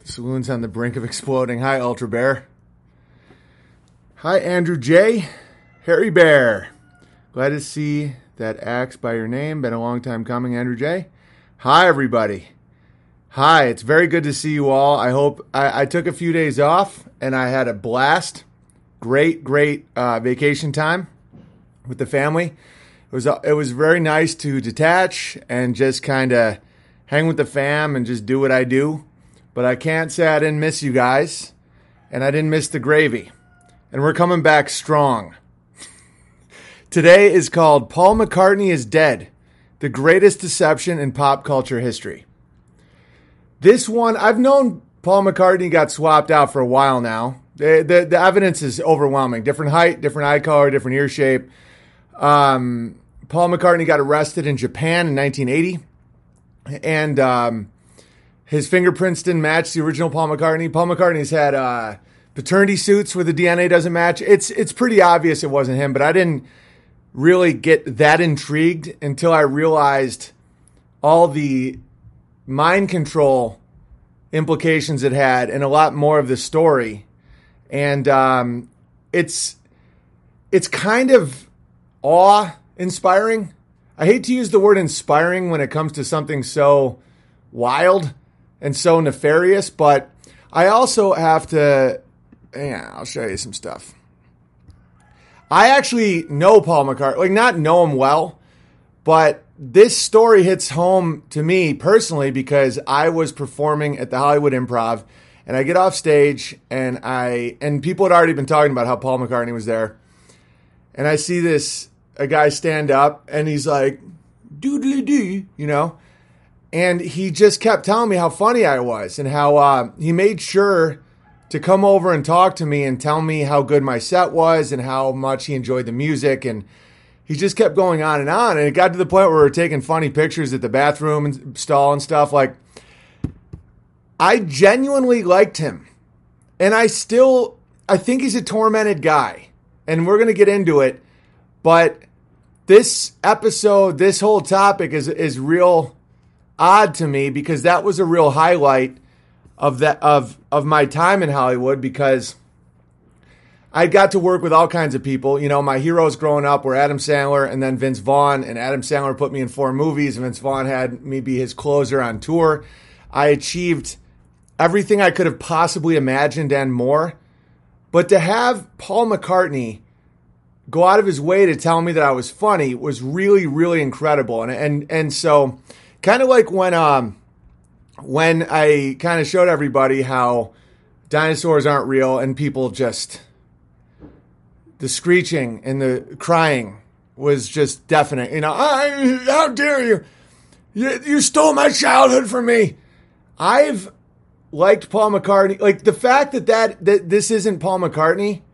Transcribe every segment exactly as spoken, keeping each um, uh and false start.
The saloon's on the brink of exploding. Hi, Ultra Bear. Hi, Andrew J. Harry Bear. Glad to see that axe by your name. Been a long time coming, Andrew J. Hi, everybody. Hi, it's very good to see you all. I hope I, I took a few days off and I had a blast. Great, great uh, vacation time with the family. It was it was very nice to detach and just kind of hang with the fam and just do what I do. But I can't say I didn't miss you guys, and I didn't miss the gravy. And we're coming back strong. Today is called Paul McCartney is Dead, the greatest deception in pop culture history. This one, I've known Paul McCartney got swapped out for a while now. The, the, the evidence is overwhelming. Different height, different eye color, different ear shape. Um, Paul McCartney got arrested in Japan in nineteen eighty. And um, his fingerprints didn't match the original Paul McCartney. Paul McCartney's had uh, paternity suits where the D N A doesn't match. It's it's pretty obvious it wasn't him, but I didn't really get that intrigued until I realized all the mind control implications it had and a lot more of the story. And um, it's it's kind of awe-inspiring. I hate to use the word inspiring when it comes to something so wild and so nefarious, but I also have to, yeah, I'll show you some stuff. I actually know Paul McCartney, like not know him well, but this story hits home to me personally because I was performing at the Hollywood Improv and I get off stage and I, and people had already been talking about how Paul McCartney was there. And I see this, a guy stand up and he's like, doodly doo, you know, and he just kept telling me how funny I was and how uh, he made sure to come over and talk to me and tell me how good my set was and how much he enjoyed the music. And he just kept going on and on. And it got to the point where we were taking funny pictures at the bathroom and stall and stuff. Like, I genuinely liked him. And I still, I think he's a tormented guy. And we're going to get into it. But this episode, this whole topic is is real odd to me because that was a real highlight of that of of my time in Hollywood because I got to work with all kinds of people. You know, my heroes growing up were Adam Sandler and then Vince Vaughn. And Adam Sandler put me in four movies. And Vince Vaughn had me be his closer on tour. I achieved everything I could have possibly imagined and more. But to have Paul McCartney go out of his way to tell me that I was funny was really, really incredible. And and and so kind of like when um when I kind of showed everybody how dinosaurs aren't real and people just, the screeching and the crying was just deafening. You know, I, how dare you? you? You stole my childhood from me. I've liked Paul McCartney. Like the fact that, that, that this isn't Paul McCartney,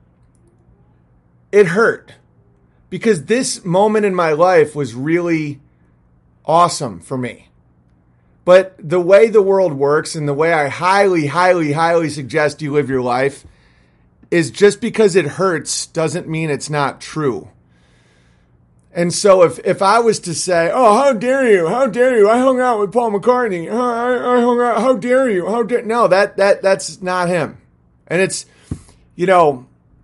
it hurt because this moment in my life was really awesome for me. But the way the world works and the way I highly, highly, highly suggest you live your life is just because it hurts doesn't mean it's not true. And so if, if I was to say, oh, how dare you? How dare you? I hung out with Paul McCartney. Oh, I, I hung out. How dare you? How dare? No, that, that, that's not him. And it's, you know,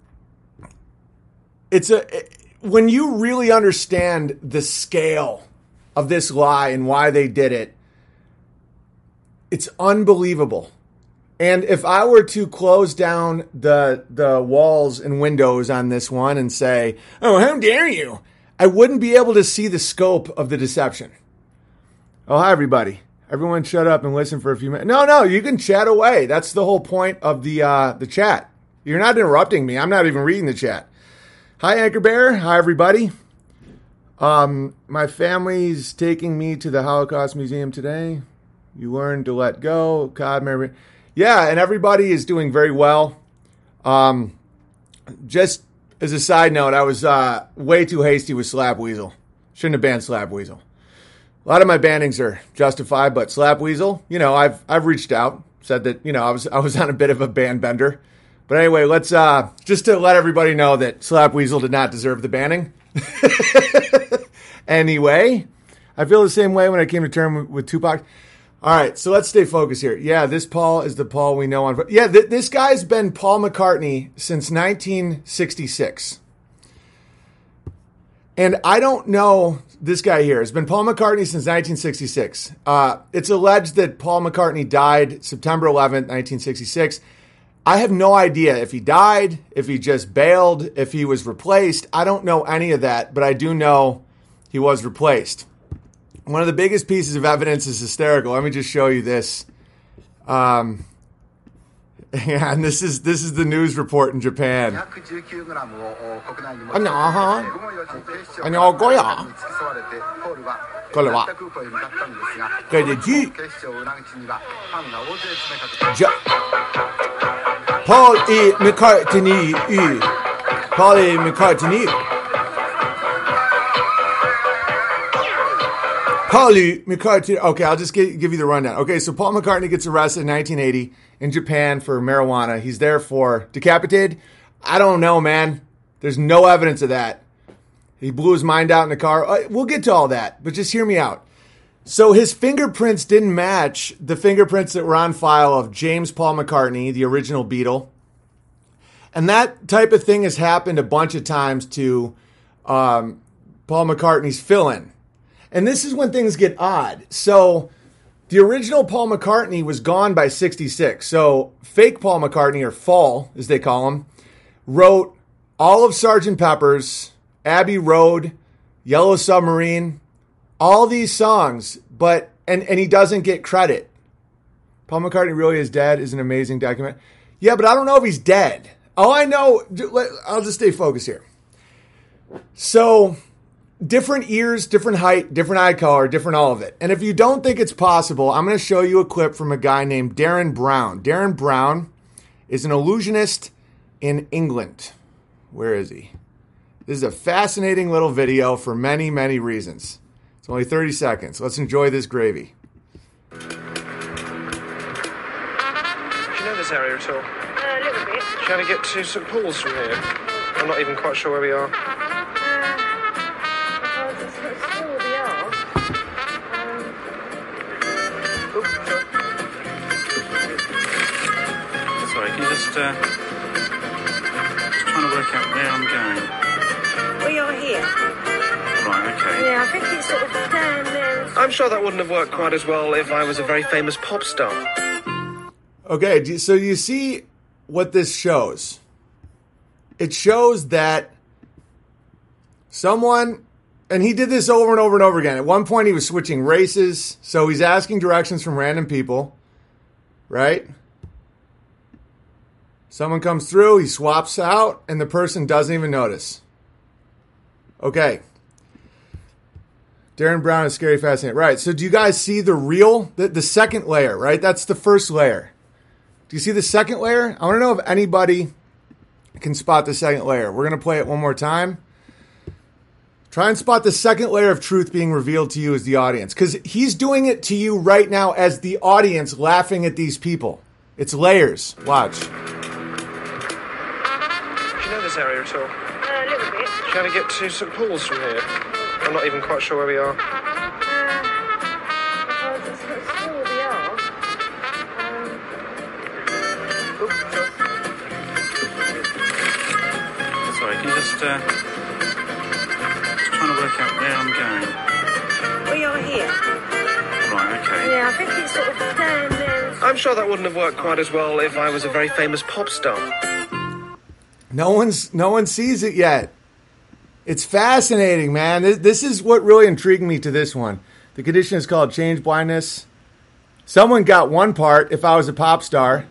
It's a when you really understand the scale of this lie and why they did it, it's unbelievable. And if I were to close down the the walls and windows on this one and say, "Oh, how dare you?" I wouldn't be able to see the scope of the deception. Oh, hi everybody. Everyone shut up and listen for a few minutes. No, no, you can chat away. That's the whole point of the uh, the chat. You're not interrupting me. I'm not even reading the chat. Hi, Anchor Bear. Hi, everybody. Um, my family's taking me to the Holocaust Museum today. You learned to let go. God, Mary. Yeah, and everybody is doing very well. Um, just as a side note, I was uh, way too hasty with Slap Weasel. Shouldn't have banned Slap Weasel. A lot of my bannings are justified, but Slap Weasel, you know, I've I've reached out, said that, you know, I was I was on a bit of a ban bender. But anyway, let's uh, just to let everybody know that Slap Weasel did not deserve the banning. Anyway, I feel the same way when I came to terms with Tupac. All right, so let's stay focused here. Yeah, this Paul is the Paul we know on. Yeah, th- this guy's been Paul McCartney since nineteen sixty-six. And I don't know, this guy here has been Paul McCartney since nineteen sixty-six. Uh, it's alleged that Paul McCartney died September eleventh, nineteen sixty-six. I have no idea if he died, if he just bailed, if he was replaced. I don't know any of that, but I do know he was replaced. One of the biggest pieces of evidence is hysterical. Let me just show you this. Um, yeah, and this is this is the news report in Japan. Paul E. McCartney. Paul E. McCartney. Paul McCartney. Okay, I'll just give, give you the rundown. Okay, so Paul McCartney gets arrested in nineteen eighty in Japan for marijuana. He's there for decapitated. I don't know, man. There's no evidence of that. He blew his mind out in the car. We'll get to all that, but just hear me out. So his fingerprints didn't match the fingerprints that were on file of James Paul McCartney, the original Beatle. And that type of thing has happened a bunch of times to um, Paul McCartney's fill-in. And this is when things get odd. So the original Paul McCartney was gone by sixty-six. So fake Paul McCartney, or Fall, as they call him, wrote all of Sergeant Pepper's, Abbey Road, Yellow Submarine, all these songs, but and, and he doesn't get credit. Paul McCartney Really Is Dead is an amazing document. Yeah, but I don't know if he's dead. All I know, I'll just stay focused here. So different ears, different height, different eye color, different all of it. And if you don't think it's possible, I'm going to show you a clip from a guy named Darren Brown. Darren Brown is an illusionist in England. Where is he? This is a fascinating little video for many, many reasons. It's only thirty seconds. Let's enjoy this gravy. Do you know this area at all? Uh, a little bit. Can I get to St Paul's from here? I'm not even quite sure where we are. Sorry, can you just, uh, just trying to work out where I'm going? We are here. Right, okay. Yeah, I think it's sort of down there. I'm sure that wouldn't have worked quite as well if I was a very famous pop star. Okay, so you see what this shows. It shows that someone, and he did this over and over and over again. At one point, he was switching races, so he's asking directions from random people, right? Someone comes through, he swaps out, and the person doesn't even notice. Okay. Darren Brown is scary, fascinating. Right, so do you guys see the real, the, the second layer, right? That's the first layer. Do you see the second layer? I want to know if anybody can spot the second layer. We're going to play it one more time. Try and spot the second layer of truth being revealed to you as the audience. Because he's doing it to you right now as the audience laughing at these people. It's layers. Watch. Do you know this area at all? Uh, a little bit. Can I get to St Paul's from here? I'm not even quite sure where we are. Uh, well, it's not sure we are. Um, Sorry, can you just, uh, just trying to work out where I'm going? we are here. Right, okay. Yeah, I think it's sort of down there. I'm sure that wouldn't have worked quite as well if I was a very famous pop star. No one's no one sees it yet. It's fascinating, man. This, this is what really intrigued me to this one. The condition is called change blindness. Someone got one part, if I was a pop star.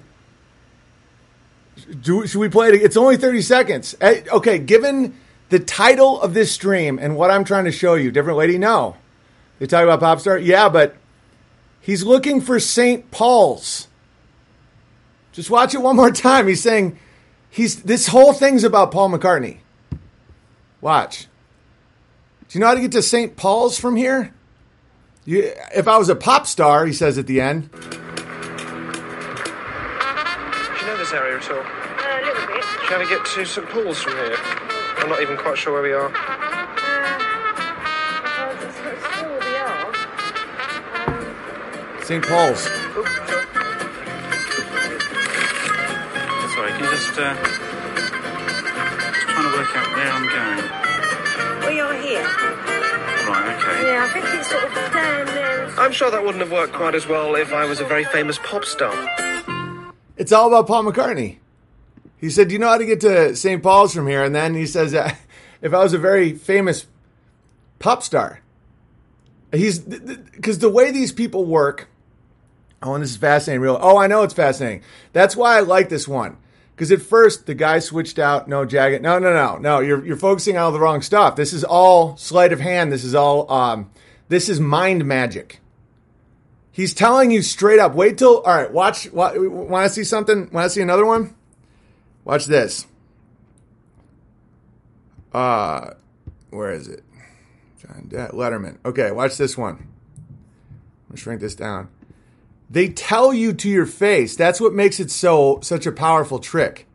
Do, should we play it? It's only thirty seconds. Hey, okay, given the title of this stream and what I'm trying to show you, different lady, no. They talk about pop star? Yeah, but he's looking for Saint Paul's. Just watch it one more time. He's saying, he's this whole thing's about Paul McCartney. Watch. Do you know how to get to Saint Paul's from here? You, if I was a pop star, he says at the end. Do you know this area at all? Uh, a little bit. Can I get to St Paul's from here? I'm not even quite sure where we are. Uh, well, it's not sure we are. Um, Saint Paul's. Oops, sorry. Sorry, can you just, uh, just trying to work out where I'm going. Well, you're here. Right, okay. Yeah, I think it's sort of down there. I'm sure that wouldn't have worked quite as well if I was a very famous pop star. It's all about Paul McCartney. He said, "Do you know how to get to Saint Paul's from here?" And then he says, uh, "If I was a very famous pop star." He's because the way these people work. Oh, and this is fascinating. Real. Oh, I know it's fascinating. That's why I like this one. Because at first the guy switched out. No, Jagged. No, no, no, no. You're you're focusing on all the wrong stuff. This is all sleight of hand. This is all. Um, this is mind magic. He's telling you straight up. Wait till. All right. Watch. Want to see something? Want to see another one? Watch this. Uh, where is it? John Letterman. Okay, watch this one. I'm gonna shrink this down. They tell you to your face. That's what makes it so such a powerful trick.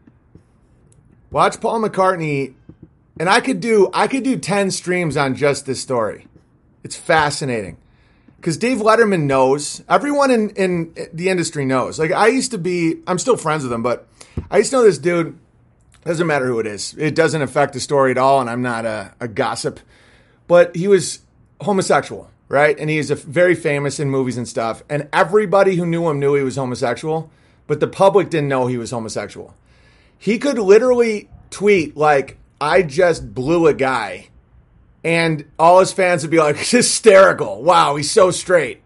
Watch Paul McCartney, and I could do I could do ten streams on just this story. It's fascinating. Because Dave Letterman knows, everyone in, in the industry knows. Like, I used to be, I'm still friends with him, but I used to know this dude. Doesn't matter who it is. It doesn't affect the story at all, and I'm not a, a gossip. But he was homosexual, right? And he's a, very famous in movies and stuff. And everybody who knew him knew he was homosexual, but the public didn't know he was homosexual. He could literally tweet, like, "I just blew a guy." And all his fans would be like, hysterical. Wow, he's so straight.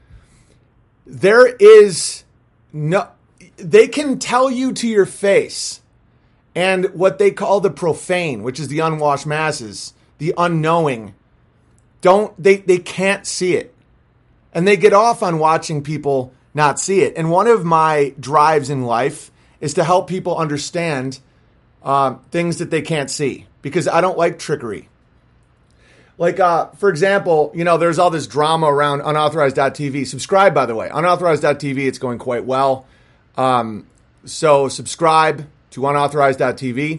There is no, they can tell you to your face. And what they call the profane, which is the unwashed masses, the unknowing, don't, they, they can't see it. And they get off on watching people not see it. And one of my drives in life is to help people understand uh, things that they can't see. Because I don't like trickery. Like, uh, for example, you know, there's all this drama around unauthorized dot t v. Subscribe, by the way. unauthorized dot t v, it's going quite well. Um, so subscribe to unauthorized dot t v.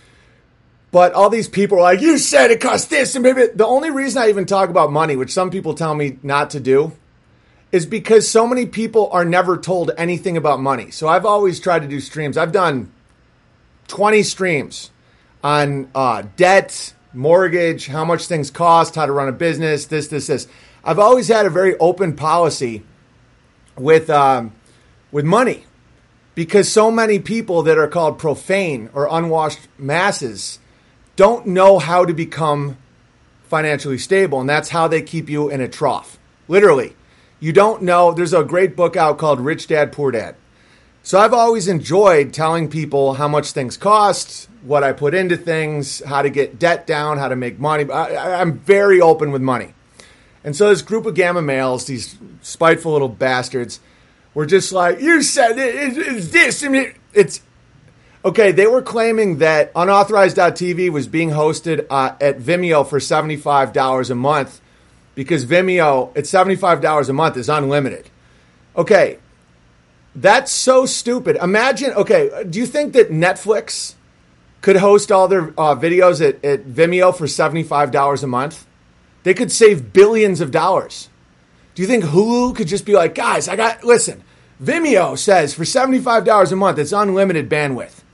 But all these people are like, you said it cost this. And maybe the only reason I even talk about money, which some people tell me not to do, is because so many people are never told anything about money. So I've always tried to do streams. I've done twenty streams on uh, debt, mortgage, how much things cost, how to run a business, this, this, this. I've always had a very open policy with um, with money because so many people that are called profane or unwashed masses don't know how to become financially stable, and that's how they keep you in a trough. Literally. You don't know. There's a great book out called Rich Dad, Poor Dad. So I've always enjoyed telling people how much things cost, what I put into things, how to get debt down, how to make money. I, I'm very open with money. And so this group of gamma males, these spiteful little bastards, were just like, you said it, it, it's this. And it, it's okay. They were claiming that unauthorized dot t v was being hosted uh, at Vimeo for seventy-five dollars a month because Vimeo, at seventy-five dollars a month, is unlimited. Okay. That's so stupid. Imagine, okay, do you think that Netflix could host all their uh, videos at, at Vimeo for seventy-five dollars a month? They could save billions of dollars. Do you think Hulu could just be like, guys, I got, listen, Vimeo says for seventy-five dollars a month, it's unlimited bandwidth.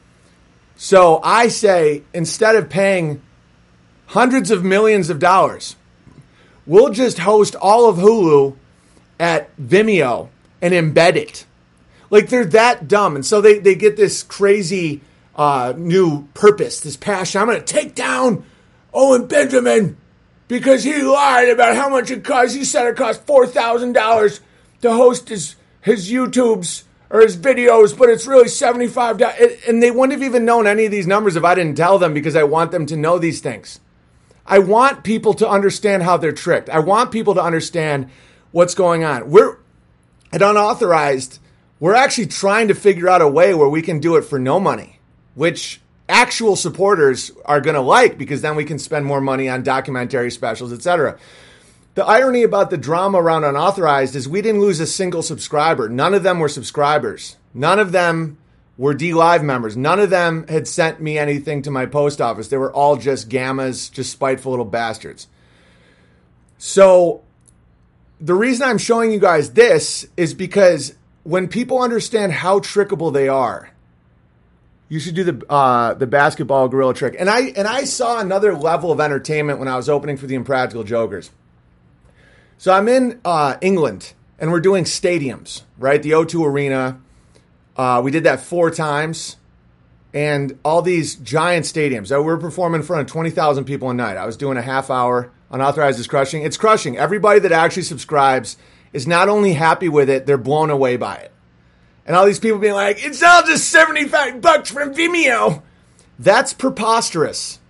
So I say, instead of paying hundreds of millions of dollars, we'll just host all of Hulu at Vimeo and embed it. Like, they're that dumb. And so they, they get this crazy uh, new purpose, this passion. I'm going to take down Owen Benjamin because he lied about how much it costs. He said it cost four thousand dollars to host his, his YouTubes or his videos, but it's really seventy-five dollars. And they wouldn't have even known any of these numbers if I didn't tell them because I want them to know these things. I want people to understand how they're tricked. I want people to understand what's going on. We're at Unauthorized. We're actually trying to figure out a way where we can do it for no money, which actual supporters are going to like because then we can spend more money on documentary specials, et cetera. The irony about the drama around Unauthorized is we didn't lose a single subscriber. None of them were subscribers. None of them were D Live members. None of them had sent me anything to my post office. They were all just gammas, just spiteful little bastards. So the reason I'm showing you guys this is because when people understand how trickable they are, you should do the uh, the basketball gorilla trick. And I and I saw another level of entertainment when I was opening for the Impractical Jokers. So I'm in uh, England, and we're doing stadiums, right? The O two Arena. Uh, we did that four times. And all these giant stadiums. Uh, we're performing in front of twenty thousand people a night. I was doing a half hour. Unauthorized is crushing. It's crushing. Everybody that actually subscribes is not only happy with it, they're blown away by it. And all these people being like, it's all just seventy-five bucks from Vimeo. That's preposterous.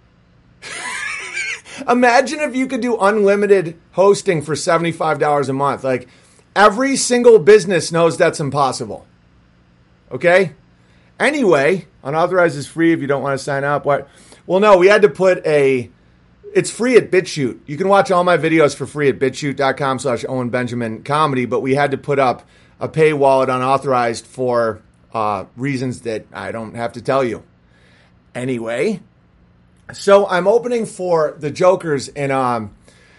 Imagine if you could do unlimited hosting for seventy-five dollars a month. Like, every single business knows that's impossible. Okay? Anyway, unauthorized is free if you don't want to sign up. What? Well, no, we had to put a... It's free at BitChute. You can watch all my videos for free at bitchute.com slash Owen Benjamin Comedy, but we had to put up a paywall at unauthorized for uh, reasons that I don't have to tell you. Anyway, so I'm opening for the Jokers in um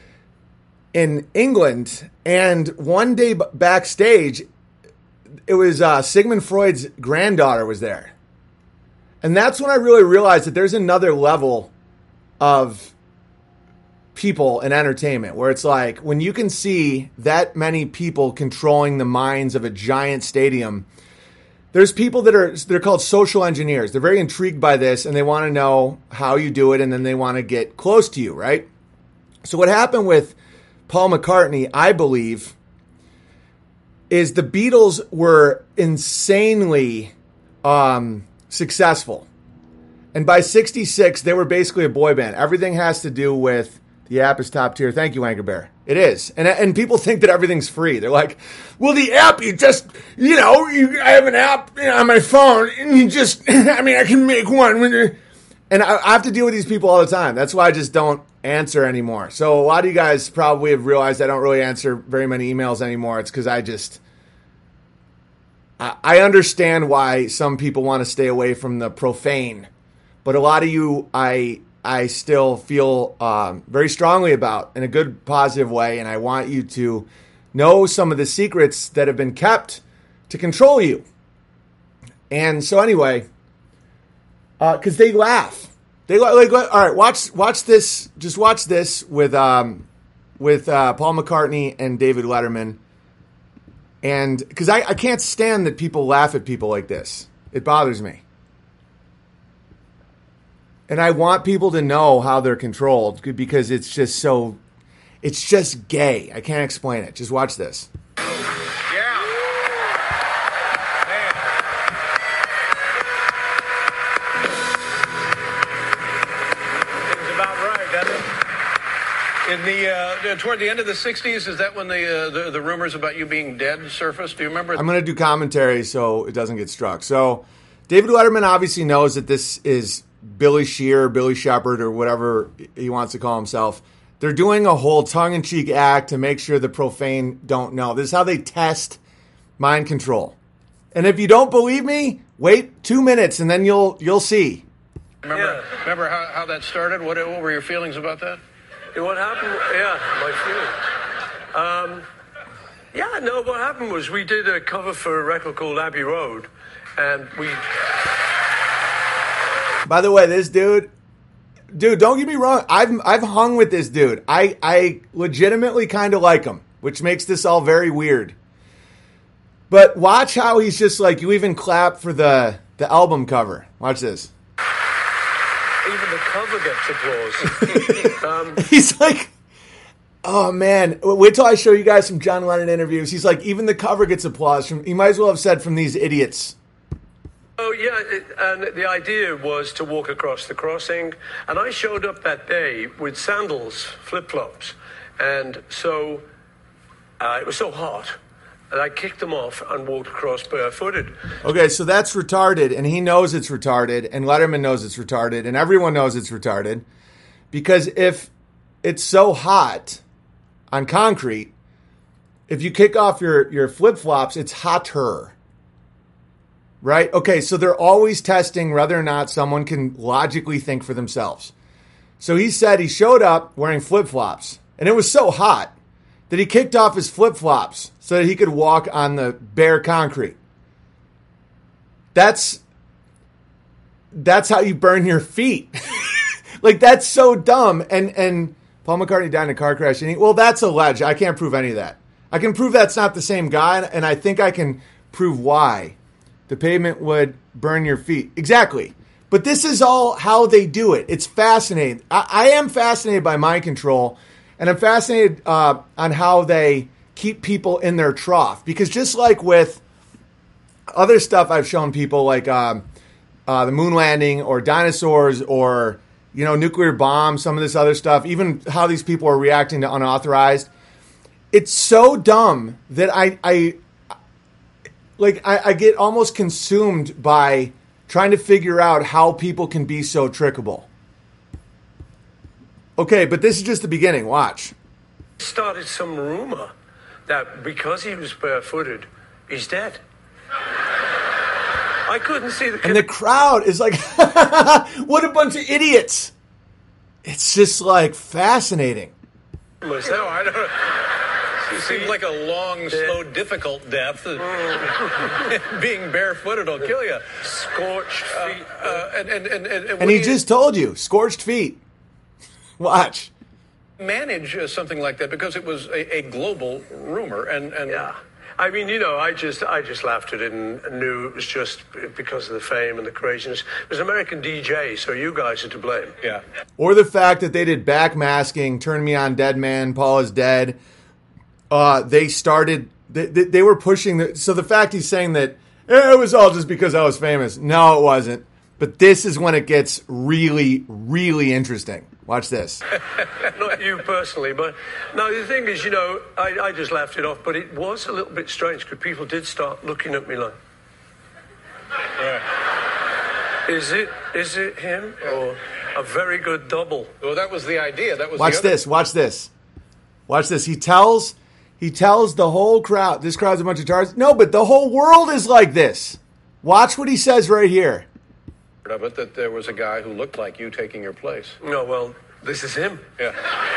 in England, and one day b- backstage, it was uh, Sigmund Freud's granddaughter was there. And that's when I really realized that there's another level of people in entertainment where it's like when you can see that many people controlling the minds of a giant stadium, there's people that are, they're called social engineers. They're very intrigued by this and they want to know how you do it, and then they want to get close to you, right? So what happened with Paul McCartney, I believe, is the Beatles were insanely um, successful. And by sixty-six, they were basically a boy band. Everything has to do with the app is top tier. Thank you, Anchor Bear. It is. And and people think that everything's free. They're like, well, the app, you just, you know, you, I have an app you know, on my phone, and you just, I mean, I can make one. And I, I have to deal with these people all the time. That's why I just don't answer anymore. So a lot of you guys probably have realized I don't really answer very many emails anymore. It's because I just, I, I understand why some people want to stay away from the profane. But a lot of you, I I still feel um, very strongly about in a good, positive way, and I want you to know some of the secrets that have been kept to control you. And so, anyway, because uh, they laugh, they like. All right, watch watch this. Just watch this with um, with uh, Paul McCartney and David Letterman, and because I, I can't stand that people laugh at people like this. It bothers me. And I want people to know how they're controlled because it's just so, it's just gay. I can't explain it. Just watch this. Yeah. Man. Seems about right, doesn't it? In the, uh, toward the end of the sixties, is that when the, uh, the, the rumors about you being dead surfaced? Do you remember? I'm going to do commentary so it doesn't get struck. So David Letterman obviously knows that this is Billy Shear, Billy Shepard, or whatever he wants to call himself. They're doing a whole tongue-in-cheek act to make sure the profane don't know. This is how they test mind control. And if you don't believe me, wait two minutes and then you'll you'll see. Remember, yeah. remember how, how that started? What, what were your feelings about that? Yeah, what happened? Yeah, my feelings. Um, yeah, no, what happened was we did a cover for a record called Abbey Road, and we... By the way, this dude, dude, don't get me wrong. I've I've hung with this dude. I, I legitimately kind of like him, which makes this all very weird. But watch how he's just like, you even clap for the, the album cover. Watch this. Even the cover gets applause. um, he's like, oh man, wait till I show you guys some John Lennon interviews. He's like, even the cover gets applause from, he might as well have said from these idiots. Oh, yeah, it, and the idea was to walk across the crossing, and I showed up that day with sandals, flip-flops, and so uh, it was so hot, and I kicked them off and walked across barefooted. Okay, so that's retarded, and he knows it's retarded, and Letterman knows it's retarded, and everyone knows it's retarded, because if it's so hot on concrete, if you kick off your, your flip-flops, it's hotter. Right? Okay, so they're always testing whether or not someone can logically think for themselves. So he said he showed up wearing flip-flops, and it was so hot that he kicked off his flip-flops so that he could walk on the bare concrete. That's that's how you burn your feet. Like, that's so dumb. And and Paul McCartney died in a car crash. And he, well, that's alleged. I can't prove any of that. I can prove that's not the same guy, and I think I can prove why. The pavement would burn your feet. Exactly. But this is all how they do it. It's fascinating. I, I am fascinated by mind control, and I'm fascinated uh, on how they keep people in their trough. Because just like with other stuff I've shown people, like um, uh, the moon landing or dinosaurs or, you know, nuclear bombs, some of this other stuff, even how these people are reacting to unauthorized, it's so dumb that I, I like, I, I get almost consumed by trying to figure out how people can be so trickable. Okay, but this is just the beginning. Watch. Started some rumor that because he was barefooted, he's dead. I couldn't see the... And the crowd is like, what a bunch of idiots. It's just like fascinating. No, I don't know. It seems like a long, slow, difficult death. Being barefooted will kill you. Scorched feet. Uh, uh, and, and, and, and, And he just told you, scorched feet. Watch. Manage uh, something like that because it was a, a global rumor. And, and Yeah. I mean, you know, I just I just laughed at it and knew it was just because of the fame and the craziness. It was an American D J, so you guys are to blame. Yeah. Or the fact that they did backmasking, Turn Me On Dead Man, Paul is Dead. Uh, they started, they, they, they were pushing, the, so the fact he's saying that eh, it was all just because I was famous. No, it wasn't. But this is when it gets really, really interesting. Watch this. Not you personally, but no, the thing is, you know, I, I just laughed it off, but it was a little bit strange because people did start looking at me like, Right. is it is it him or a very good double? Well, that was the idea. That was Watch the other- this. Watch this. Watch this. He tells, he tells the whole crowd, this crowd's a bunch of tards. No, but the whole world is like this. Watch what he says right here. of it that there was a guy who looked like you taking your place. No, well, this is him. Yeah.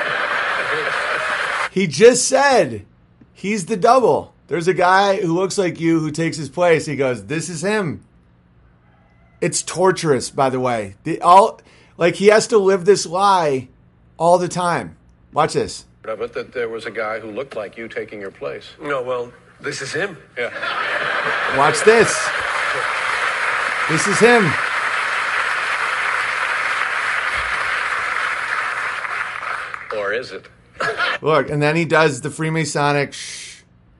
He just said he's the double. There's a guy who looks like you who takes his place. He goes, this is him. It's torturous, by the way. The, all like he has to live this lie all the time. Watch this. Of it that there was a guy who looked like you taking your place. No, well, this is him. Yeah. Watch this. This is him. Or is it? Look, and then he does the Freemasonic shh.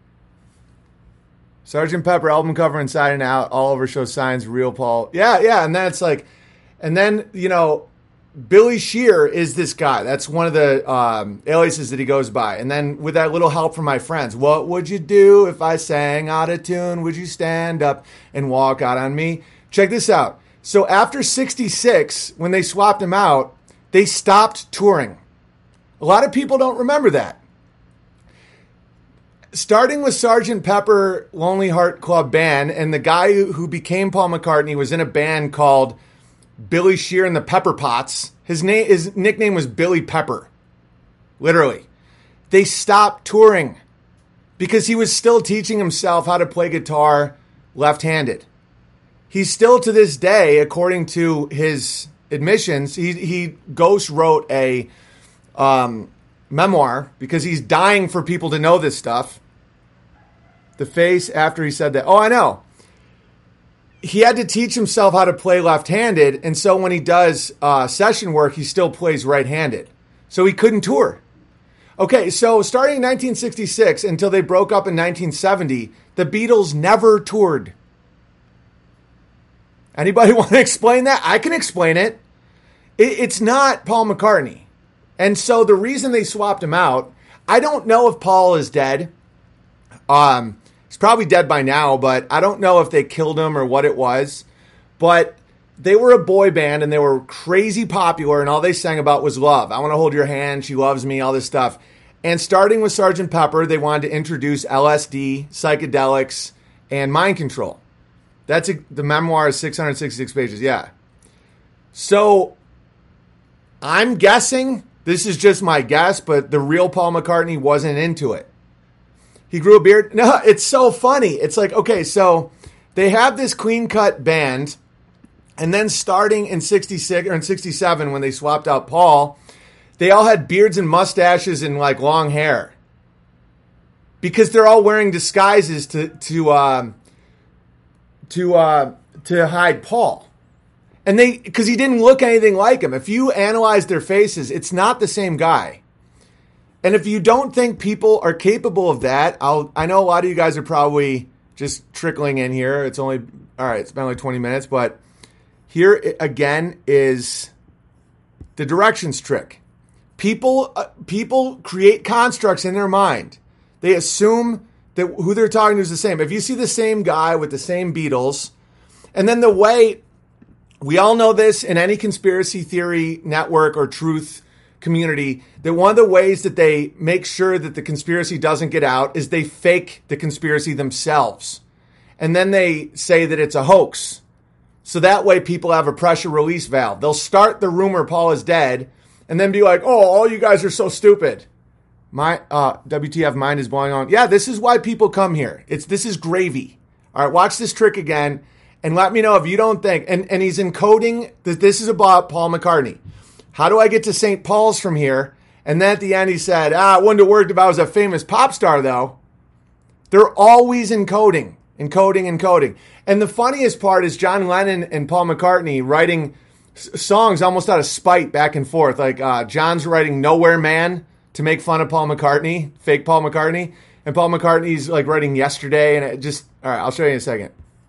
Sergeant Pepper album cover inside and out, all over show signs, real Paul. Yeah, yeah, and then it's like, and then, you know, Billy Shear is this guy. That's one of the um, aliases that he goes by. And then with that little help from my friends, what would you do if I sang out of tune? Would you stand up and walk out on me? Check this out. So after sixty-six, when they swapped him out, they stopped touring. A lot of people don't remember that. Starting with Sergeant Pepper Lonely Heart Club Band, and the guy who, who became Paul McCartney was in a band called Billy Shear and the Pepper Pots. His name, his nickname was Billy Pepper. Literally. They stopped touring because he was still teaching himself how to play guitar left-handed. He's still to this day, according to his admissions, he, he ghost wrote a um, memoir because he's dying for people to know this stuff. The face after he said that. Oh, I know. He had to teach himself how to play left-handed, and so when he does uh, session work, he still plays right-handed. So he couldn't tour. Okay, so starting in nineteen sixty-six until they broke up in nineteen seventy, the Beatles never toured. Anybody want to explain that? I can explain it. it. It's not Paul McCartney. And so the reason they swapped him out, I don't know if Paul is dead. Um... He's probably dead by now, but I don't know if they killed him or what it was. But they were a boy band and they were crazy popular, and all they sang about was love. I want to hold your hand. She loves me, all this stuff. And starting with Sergeant Pepper, they wanted to introduce L S D, psychedelics, and mind control. That's a, the memoir is six hundred sixty-six pages. Yeah. So I'm guessing This is just my guess, but the real Paul McCartney wasn't into it. He grew a beard. No, it's so funny. It's like, okay, so they have this clean-cut band, and then starting in sixty-six or in sixty-seven when they swapped out Paul, they all had beards and mustaches and like long hair. Because they're all wearing disguises to to um, to uh, to hide Paul. And they, because he didn't look anything like him. If you analyze their faces, it's not the same guy. And if you don't think people are capable of that, I'll, I know a lot of you guys are probably just trickling in here. It's only, all right, it's been only twenty minutes, but here again is the directions trick. People, uh, people create constructs in their mind. They assume that who they're talking to is the same. If you see the same guy with the same Beatles, and then the way, we all know this in any conspiracy theory network or truth community, that one of the ways that they make sure that the conspiracy doesn't get out is they fake the conspiracy themselves. And then they say that it's a hoax. So that way people have a pressure release valve. They'll start the rumor Paul is dead and then be like, oh, all you guys are so stupid. My uh, W T F mind is blowing on. Yeah, this is why people come here. It's This is gravy. All right, watch this trick again. And let me know if you don't think, and, and he's encoding that this is about Paul McCartney. How do I get to Saint Paul's from here? And then at the end he said, ah, it wouldn't have worked if I was a famous pop star, though. They're always encoding, encoding, encoding. And the funniest part is John Lennon and Paul McCartney writing s- songs almost out of spite back and forth. Like uh, John's writing Nowhere Man to make fun of Paul McCartney, fake Paul McCartney. And Paul McCartney's like writing Yesterday. And it just, all right, I'll show you in a second.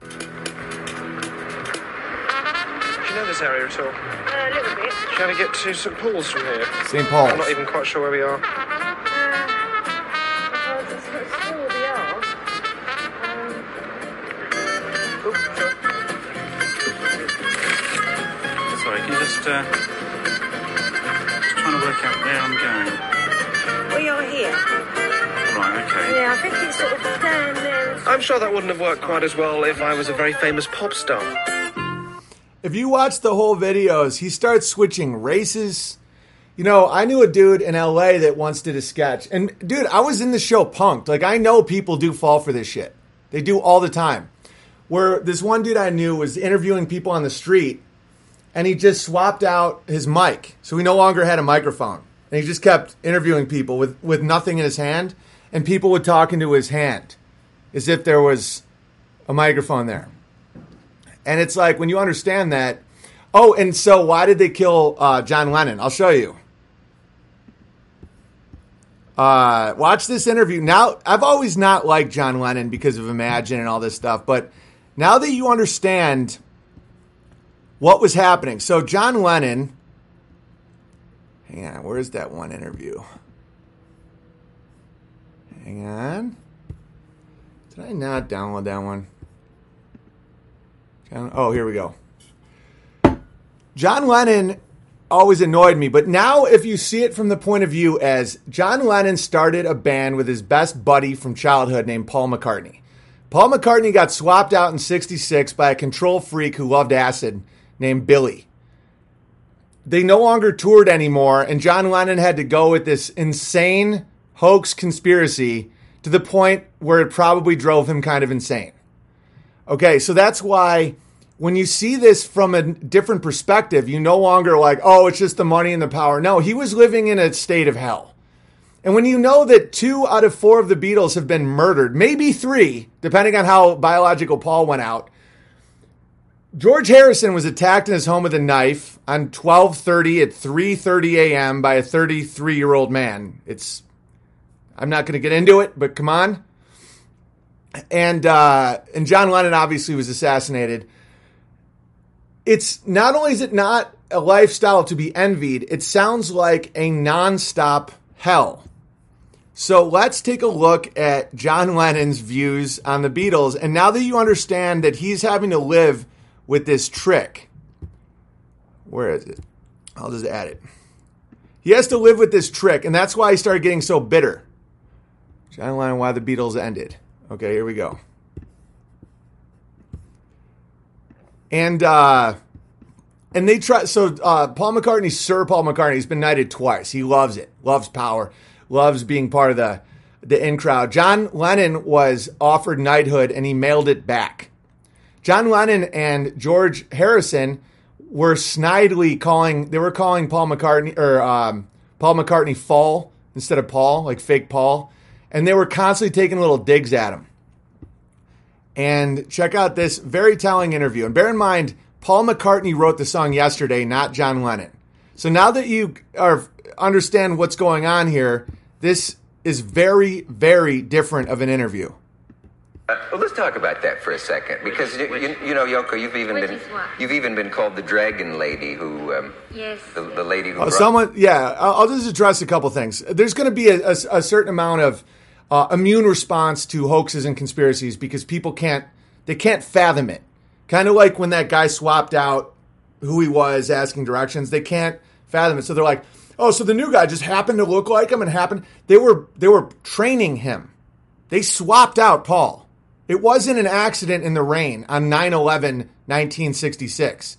This area at all? Uh, a little bit. Can I get to St Paul's from here? Saint Paul's. I'm not even quite sure where we are. Uh, well, it's, it's small the yard. Um, Oh, sure. Sorry, can you just, uh, just trying to work out where I'm going. we are here. Right, okay. Yeah, I think it's sort of down there. I'm sure that wouldn't have worked quite as well if I was a very famous pop star. If you watch the whole videos, he starts switching races. You know, I knew a dude in L A that once did a sketch. And, dude, I was in the show Punk'd. Like, I know people do fall for this shit. They do all the time. Where this one dude I knew was interviewing people on the street, and he just swapped out his mic. So he no longer had a microphone. And he just kept interviewing people with, with nothing in his hand. And people would talk into his hand as if there was a microphone there. And it's like, when you understand that, oh, and so why did they kill uh, John Lennon? I'll show you. Uh, watch this interview. Now, I've always not liked John Lennon because of Imagine and all this stuff, but now that you understand what was happening. So John Lennon, hang on, where's that one interview? Hang on. Did I not download that one? Oh, here we go. John Lennon always annoyed me, but now if you see it from the point of view as John Lennon started a band with his best buddy from childhood named Paul McCartney. Paul McCartney got swapped out in sixty-six by a control freak who loved acid named Billy. They no longer toured anymore, and John Lennon had to go with this insane hoax conspiracy to the point where it probably drove him kind of insane. Okay, so that's why when you see this from a different perspective, you no longer like, oh, it's just the money and the power. No, he was living in a state of hell. And when you know that two out of four of the Beatles have been murdered, maybe three, depending on how biological Paul went out. George Harrison was attacked in his home with a knife on twelve thirty at three thirty a.m. by a thirty-three-year-old man. It's, I'm not going to get into it, but come on. And uh, and John Lennon obviously was assassinated. It's not only is it not a lifestyle to be envied, it sounds like a nonstop hell. So let's take a look at John Lennon's views on the Beatles. And now that you understand that he's having to live with this trick, where is it? I'll just add it. He has to live with this trick, and that's why he started getting so bitter. John Lennon, why the Beatles ended. Okay, here we go. And uh, And they try. So uh, Paul McCartney, Sir Paul McCartney, he's been knighted twice. He loves it, loves power, loves being part of the the in crowd. John Lennon was offered knighthood, and he mailed it back. John Lennon and George Harrison were snidely calling. They were calling Paul McCartney or um, Paul McCartney Fall instead of Paul, like fake Paul, and they were constantly taking little digs at him. And check out this very telling interview. And bear in mind, Paul McCartney wrote the song Yesterday, not John Lennon. So now that you are understand what's going on here, this is very, very different of an interview. Uh, well, let's talk about that for a second, because you, you, you know, Yoko, you've even Which been is what? you've even been called the Dragon Lady, who um, Yes. the, the lady who Uh, brought- someone, yeah, I'll, I'll just address a couple things. There's going to be a, a, a certain amount of uh, immune response to hoaxes and conspiracies because people can't they can't fathom it. Kind of like when that guy swapped out who he was asking directions, they can't fathom it. So they're like, oh, so the new guy just happened to look like him and happened. They were they were training him. They swapped out Paul. It wasn't an accident in the rain on nine eleven nineteen sixty-six.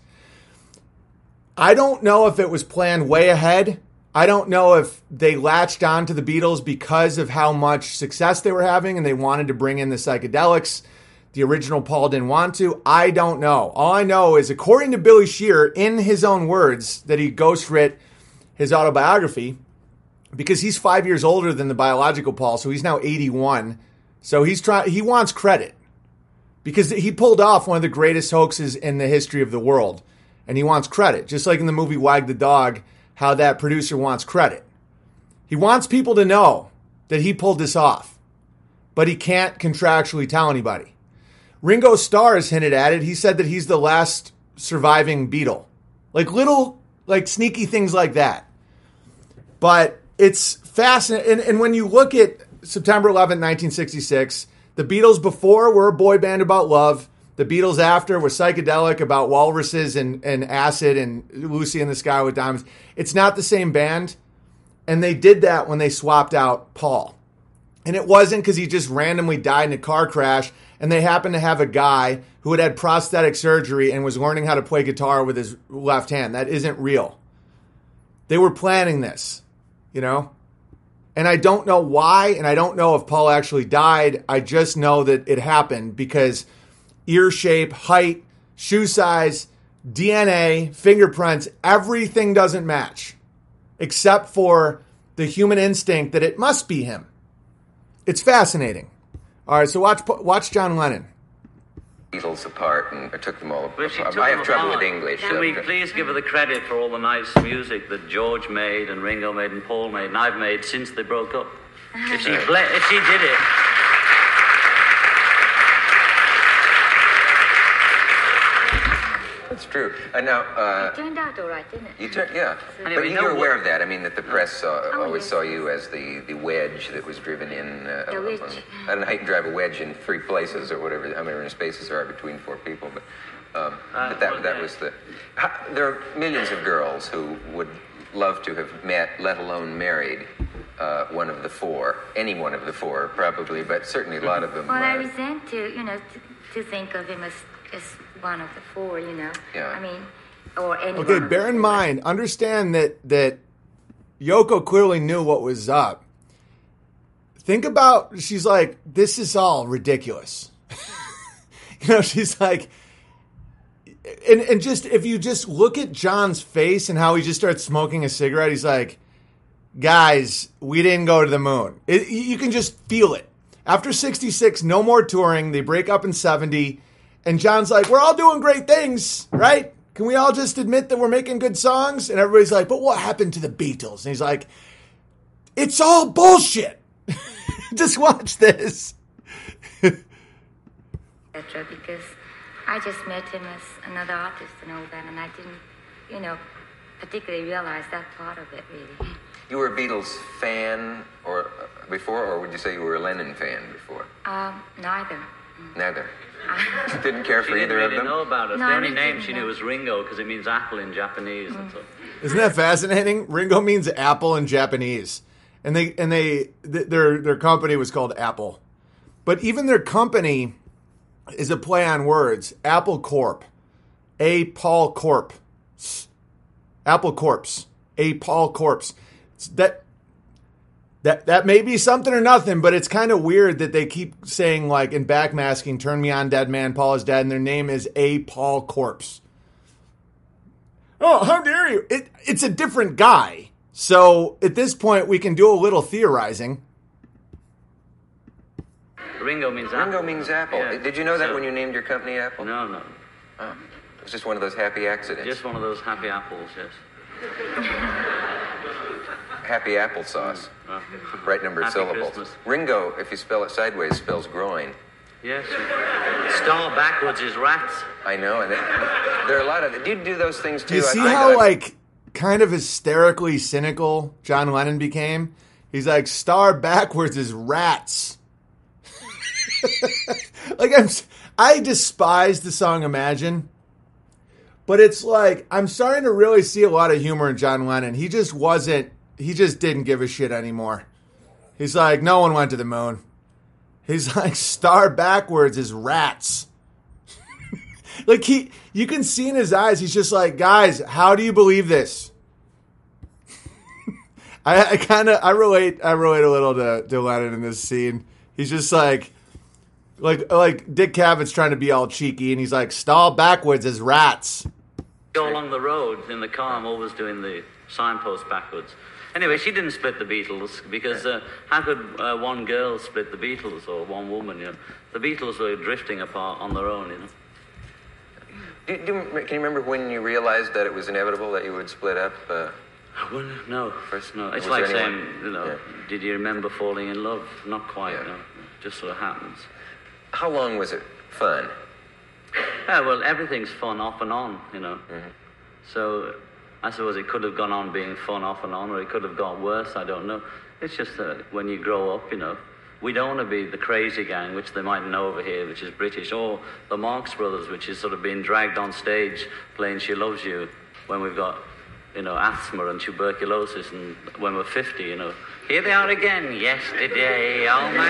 I don't know if it was planned way ahead. I don't know if they latched on to the Beatles because of how much success they were having and they wanted to bring in the psychedelics. The original Paul didn't want to. I don't know. All I know is, according to Billy Shear, in his own words, that he ghostwrit his autobiography, because he's five years older than the biological Paul, so he's now eighty-one. So he's trying. He wants credit because he pulled off one of the greatest hoaxes in the history of the world, and he wants credit. Just like in the movie Wag the Dog, how that producer wants credit. He wants people to know that he pulled this off, but he can't contractually tell anybody. Ringo Starr has hinted at it. He said that he's the last surviving Beatle, like little, like sneaky things like that. But it's fascinating, and, and when you look at September eleventh, nineteen sixty-six. The Beatles before were a boy band about love. The Beatles after were psychedelic about walruses and, and acid and Lucy in the Sky with Diamonds. It's not the same band. And they did that when they swapped out Paul. And it wasn't because he just randomly died in a car crash and they happened to have a guy who had had prosthetic surgery and was learning how to play guitar with his left hand. That isn't real. They were planning this, you know? And I don't know why, and I don't know if Paul actually died. I just know that it happened because ear shape, height, shoe size, D N A, fingerprints, everything doesn't match. Except for the human instinct that it must be him. It's fascinating. All right, so watch watch John Lennon. Beatles apart and I took them all Well, she apart. took I them have trouble apart. with English. Can we uh, please give her the credit for all the nice music that George made and Ringo made and Paul made and I've made since they broke up? If she, ble- if she did it... That's true. And now, uh, It turned out all right, didn't it? you turn, yeah. Anyway, but no you're aware wo- of that. I mean, that the press saw, Oh, always yes, saw yes. you as the, the wedge that was driven in. Uh, The wedge. on- I don't know how you can drive a wedge in three places or whatever, how many spaces there are between four people, but, um, Uh, but that, well, that yeah. was the. How, there are millions of girls who would love to have met, let alone married, uh, one of the four. Any one of the four, probably, but certainly a lot of them. Well, I uh, resent to, you know, to, to think of him as, as one of the four, you know. Yeah. I mean, or any Okay, one of bear the in four. mind, understand that that Yoko clearly knew what was up. Think about, she's like, this is all ridiculous. You know, she's like, and, and just, if you just look at John's face and how he just starts smoking a cigarette, he's like, guys, we didn't go to the moon. It, you can just feel it. After sixty-six, no more touring. They break up in seventy. And John's like, we're all doing great things, right? Can we all just admit that we're making good songs? And everybody's like, but what happened to the Beatles? And he's like, it's all bullshit. Just watch this. Cetera, because I just met him as another artist and all that, and I didn't, you know, particularly realize that part of it, really. You were a Beatles fan or uh, before, or would you say you were a Lennon fan before? Um, neither. Neither. Didn't care She for didn't either really of them? know about it. No, the I only really name didn't she know. knew was Ringo because it means apple in Japanese. Mm. And so. Isn't that fascinating? Ringo means apple in Japanese. And they and they th- their their company was called Apple. But even their company is a play on words. Apple Corp. A Paul Corp. Apple corpse. A Paul corpse. It's that that that may be something or nothing, but it's kind of weird that they keep saying, like, in backmasking, turn me on, dead man, Paul is dead, and their name is A Paul corpse. Oh, how dare you? It, it's a different guy. So at this point, we can do a little theorizing. Ringo means apple. Ringo means apple. Yeah. Did you know that So- when you named your company Apple? No, no. Oh, it was just one of those happy accidents. Just one of those happy apples, yes. Happy applesauce. Uh, Right number of Happy syllables. Christmas. Ringo, if you spell it sideways, spells groin. Yes. Star backwards is rats. I know, and it, there are a lot of. Do you do those things too? Do you I see find how, that I- like, kind of hysterically cynical John Lennon became? He's like, star backwards is rats. Like, I'm, I despise the song Imagine, but it's like, I'm starting to really see a lot of humor in John Lennon. He just wasn't, he just didn't give a shit anymore. He's like, no one went to the moon. He's like, star backwards is rats. Like, he, you can see in his eyes, he's just like, guys, how do you believe this? I, I kind of, I relate, I relate a little to, to Lennon in this scene. He's just like, like, like Dick Cavett's trying to be all cheeky, and he's like, stall backwards is rats. Go along the road in the car, I'm always doing the signpost backwards. Anyway, she didn't split the Beatles because uh, how could uh, one girl split the Beatles or one woman? You know, the Beatles were drifting apart on their own. You know. Do, do, can you remember when you realized that it was inevitable that you would split up? Uh, Well, no, First- no. It's was like there saying, anyone- you know, Yeah. did you remember falling in love? Not quite. Yeah. No, it just sort of happens. how long was it fun? Yeah, well, everything's fun off and on, you know. Mm-hmm. So I suppose it could have gone on being fun off and on, or it could have got worse. I don't know. It's just that when you grow up, you know, we don't want to be the crazy gang, which they might know over here, which is British, or the Marx Brothers, which is sort of being dragged on stage playing She Loves You when we've got, you know, asthma and tuberculosis, and when we're fifty, you know. Here they are again, yesterday, oh my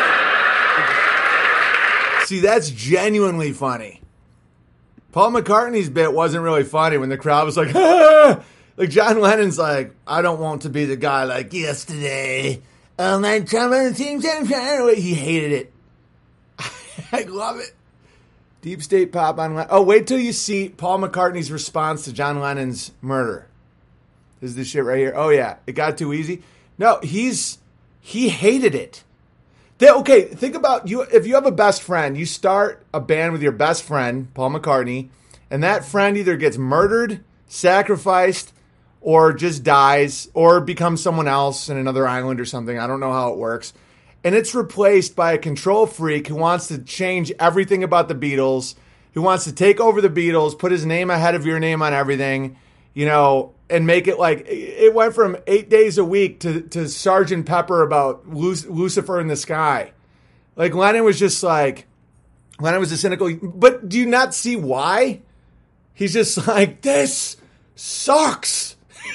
God. See, that's genuinely funny. Paul McCartney's bit wasn't really funny when the crowd was like, ah! Like, John Lennon's like, I don't want to be the guy like yesterday. All night time on the team, he hated it. I love it. Deep State Pop on Lennon. Oh, wait till you see Paul McCartney's response to John Lennon's murder. This is this shit right here. Oh, yeah. It got too easy. No, he's, he hated it. They, okay, think about you. If you have a best friend, you start a band with your best friend, Paul McCartney, and that friend either gets murdered, sacrificed, or just dies, or becomes someone else in another island or something. I don't know how it works. And it's replaced by a control freak who wants to change everything about the Beatles, who wants to take over the Beatles, put his name ahead of your name on everything, you know, and make it like, it went from eight days a week to, to Sergeant Pepper about Luc- Lucifer in the sky. Like, Lennon was just like, Lennon was a cynical, but do you not see why? He's just like, this sucks.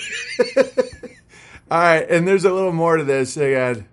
All right, and there's a little more to this again.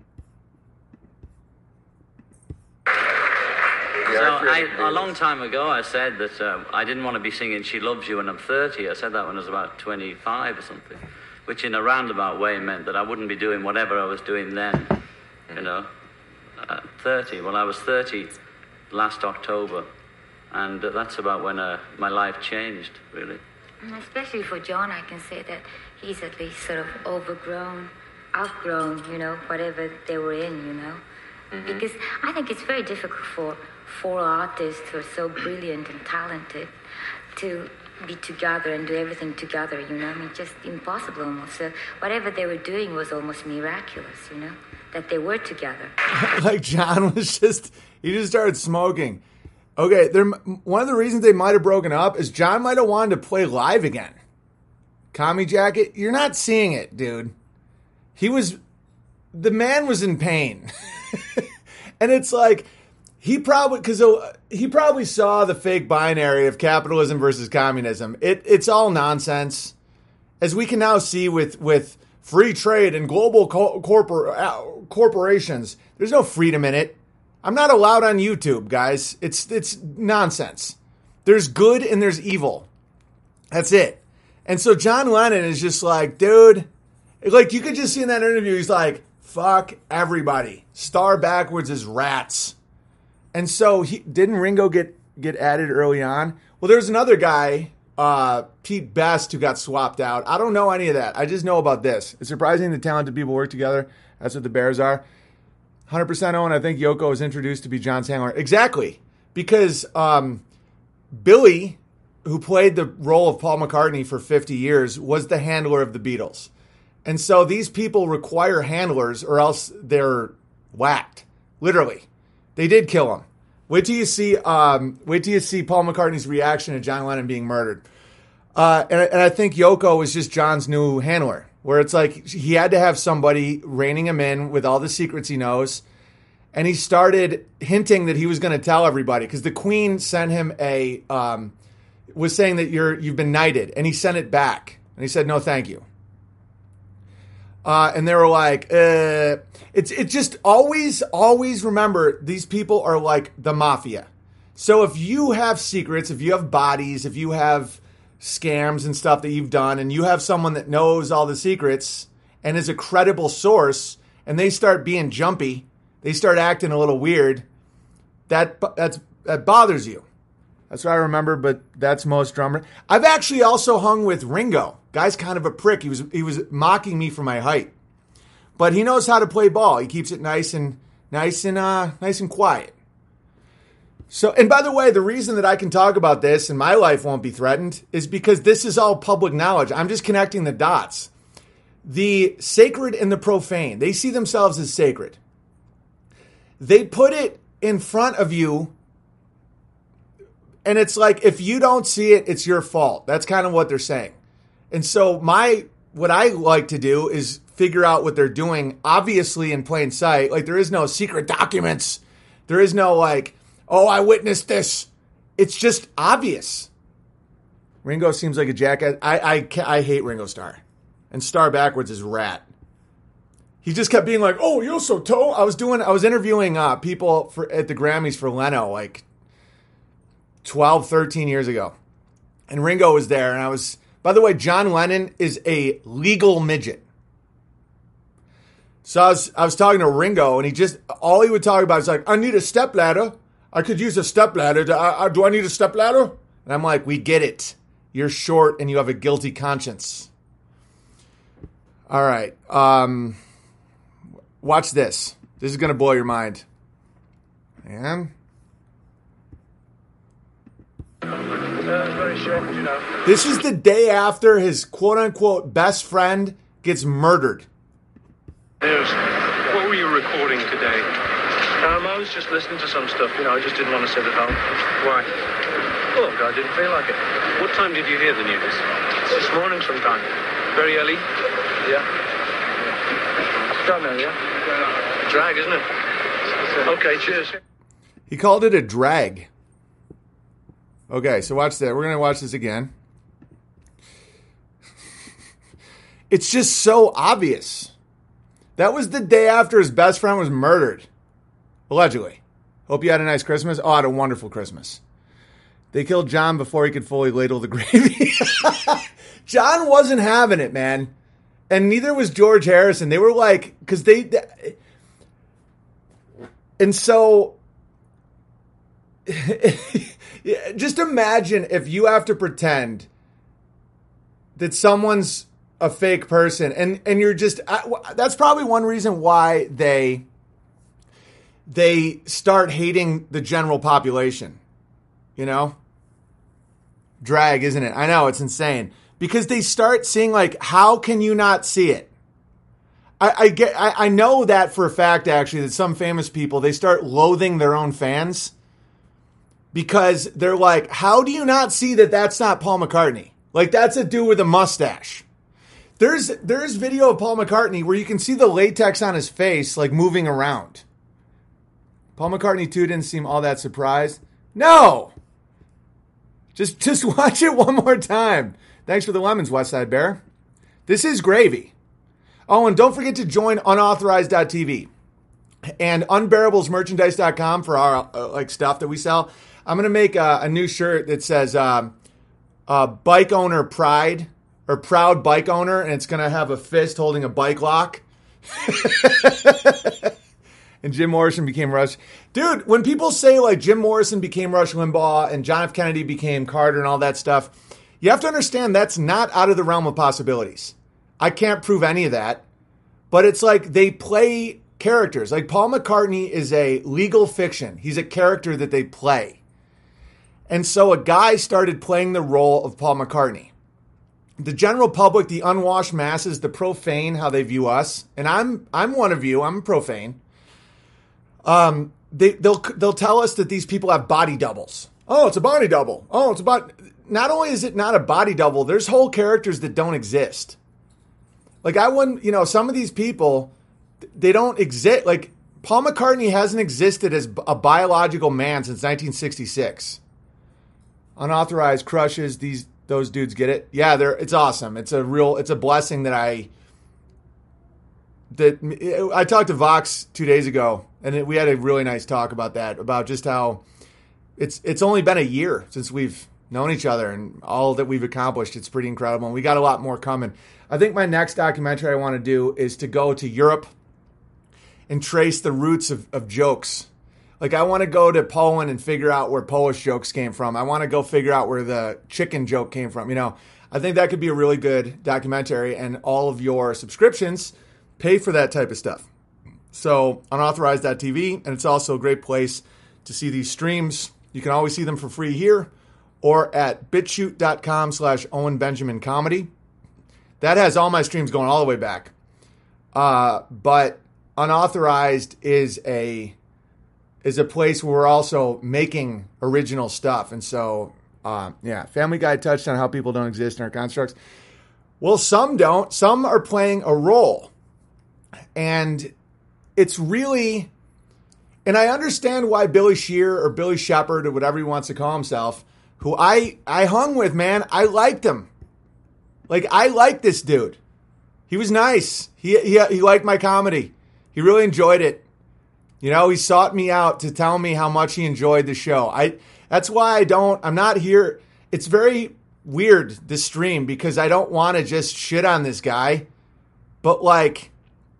So I, a long time ago, I said that uh, I didn't want to be singing She Loves You when I'm thirty. I said that when I was about twenty-five or something, which in a roundabout way meant that I wouldn't be doing whatever I was doing then, you know, at thirty. Well, I was thirty last October, and uh, that's about when uh, my life changed, really. And especially for John, I can say that he's at least sort of overgrown, outgrown, you know, whatever they were in, you know. Mm-hmm. Because I think it's very difficult for four artists who are so brilliant and talented to be together and do everything together, you know. I mean, just impossible almost. So whatever they were doing was almost miraculous, you know, that they were together. Like, John was just, he just started smoking. Okay, there. One of the reasons they might have broken up is John might have wanted to play live again. Commie Jacket, you're not seeing it, dude. He was, the man was in pain. And it's like, he probably, because he probably saw the fake binary of capitalism versus communism. It, it's all nonsense. As we can now see with, with free trade and global co- corpor, uh, corporations, there's no freedom in it. I'm not allowed on YouTube, guys. It's it's nonsense. There's good and there's evil. That's it. And so John Lennon is just like, dude, like you could just see in that interview, he's like, fuck everybody. Star Backwards is rats. And so he didn't Ringo get, get added early on? Well, there's another guy, uh, Pete Best, who got swapped out. I don't know any of that. I just know about this. It's surprising that talented people work together. That's what the Bears are. one hundred percent Owen, I think Yoko was introduced to be John's handler. Exactly. Because um, Billy, who played the role of Paul McCartney for fifty years, was the handler of the Beatles. And so these people require handlers or else they're whacked. Literally. They did kill him. Wait till you see um, wait till you see Paul McCartney's reaction to John Lennon being murdered. Uh, and, and I think Yoko was just John's new handler, where it's like he had to have somebody reining him in with all the secrets he knows. And he started hinting that he was going to tell everybody because the Queen sent him a, um, was saying that you're, you've been knighted. And he sent it back. And he said, no, thank you. Uh, and they were like, uh, it's, it just always, always remember these people are like the mafia. So if you have secrets, if you have bodies, if you have scams and stuff that you've done, and you have someone that knows all the secrets and is a credible source, and they start being jumpy, they start acting a little weird, that that's that bothers you. That's what I remember, but that's most drummer. I've actually also hung with Ringo. Guy's kind of a prick. He was he was mocking me for my height. But he knows how to play ball. He keeps it nice and nice and uh nice and quiet. So, and by the way, the reason that I can talk about this and my life won't be threatened is because this is all public knowledge. I'm just connecting the dots. The sacred and the profane, they see themselves as sacred. They put it in front of you, and it's like, if you don't see it, it's your fault. That's kind of what they're saying. And so my, what I like to do is figure out what they're doing, obviously in plain sight. Like, there is no secret documents. There is no like, oh, I witnessed this. It's just obvious. Ringo seems like a jackass. I I, I hate Ringo Starr. And Star Backwards is rat. He just kept being like, oh, you're so toe. I was doing, I was interviewing uh, people for at the Grammys for Leno like twelve, thirteen years ago. And Ringo was there. And I was, by the way, John Lennon is a legal midget. So I was, I was talking to Ringo, and he just, all he would talk about is like, I need a stepladder. I could use a stepladder. Do I, do I need a stepladder? And I'm like, we get it. You're short and you have a guilty conscience. All right. Um, watch this. This is going to blow your mind. And very short, you know. This is the day after his quote-unquote best friend gets murdered. News. What were you recording today? Um, I was just listening to some stuff, you know, I just didn't want to sit at home. Why? Well, I didn't feel like it. What time did you hear the news? This morning sometime. Very early? Yeah. Don't know, yeah? Drag, isn't it? Okay, cheers. He called it a drag. Okay, so watch that. We're going to watch this again. It's just so obvious. That was the day after his best friend was murdered. Allegedly. Hope you had a nice Christmas. Oh, I had a wonderful Christmas. They killed John before he could fully ladle the gravy. John wasn't having it, man. And neither was George Harrison. They were like, because they, they... And so... just imagine if you have to pretend that someone's a fake person. And, and you're just... That's probably one reason why they... they start hating the general population, you know? Drag, isn't it? I know, it's insane. Because they start seeing, like, how can you not see it? I, I get, I, I know that for a fact, actually, that some famous people, they start loathing their own fans because they're like, how do you not see that that's not Paul McCartney? Like, that's a dude with a mustache. There's, there's video of Paul McCartney where you can see the latex on his face, like, moving around. Paul McCartney, too, didn't seem all that surprised. No! Just just watch it one more time. Thanks for the lemons, Westside Bear. This is gravy. Oh, and don't forget to join unauthorized dot t v and unbearables merchandise dot com for our uh, like stuff that we sell. I'm going to make a, a new shirt that says um, uh, Bike Owner Pride or proud bike owner, and it's going to have a fist holding a bike lock. And Jim Morrison became Rush. Dude, when people say like Jim Morrison became Rush Limbaugh and John F. Kennedy became Carter and all that stuff, you have to understand that's not out of the realm of possibilities. I can't prove any of that. But it's like they play characters. Like Paul McCartney is a legal fiction. He's a character that they play. And so a guy started playing the role of Paul McCartney. The general public, the unwashed masses, the profane, how they view us, and I'm I'm one of you, I'm profane. Um, they they'll they'll tell us that these people have body doubles. Oh, it's a body double. Oh, it's about. Not only is it not a body double, there's whole characters that don't exist. Like I wouldn't, you know, some of these people, they don't exist. Like Paul McCartney hasn't existed as a biological man since nineteen sixty-six. Unauthorized crushes, these those dudes get it. Yeah, they're it's awesome. It's a real, it's a blessing that I. That I talked to Vox two days ago, and we had a really nice talk about that, about just how it's it's only been a year since we've known each other and all that we've accomplished. It's pretty incredible, and we got a lot more coming. I think my next documentary I want to do is to go to Europe and trace the roots of, of jokes. Like I want to go to Poland and figure out where Polish jokes came from. I want to go figure out where the chicken joke came from. You know, I think that could be a really good documentary, and all of your subscriptions pay for that type of stuff. So unauthorized dot t v, and it's also a great place to see these streams. You can always see them for free here or at bitchute.com slash Owen Benjamin Comedy. That has all my streams going all the way back. Uh, but Unauthorized is a is a place where we're also making original stuff. And so, uh, yeah, Family Guy touched on how people don't exist in our constructs. Well, some don't. Some are playing a role. And it's really, and I understand why Billy Shear or Billy Shepard or whatever he wants to call himself, who I, I hung with, man, I liked him. Like, I liked this dude. He was nice. He, he, he liked my comedy. He really enjoyed it. You know, he sought me out to tell me how much he enjoyed the show. I, that's why I don't, I'm not here. It's very weird, this stream, because I don't want to just shit on this guy. But like,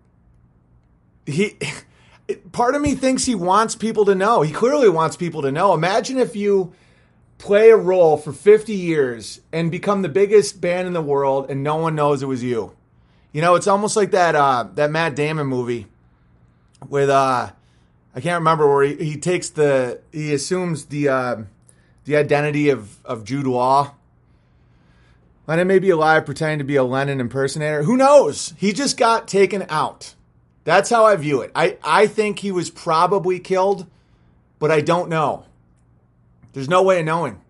he, part of me thinks he wants people to know. He clearly wants people to know. Imagine if you play a role for fifty years and become the biggest band in the world and no one knows it was you. You know, it's almost like that uh, that Matt Damon movie with, uh, I can't remember, where he, he takes the, he assumes the uh, the identity of, of Jude Law. Lennon may be alive pretending to be a Lennon impersonator. Who knows? He just got taken out. That's how I view it. I, I think he was probably killed, but I don't know. There's no way of knowing.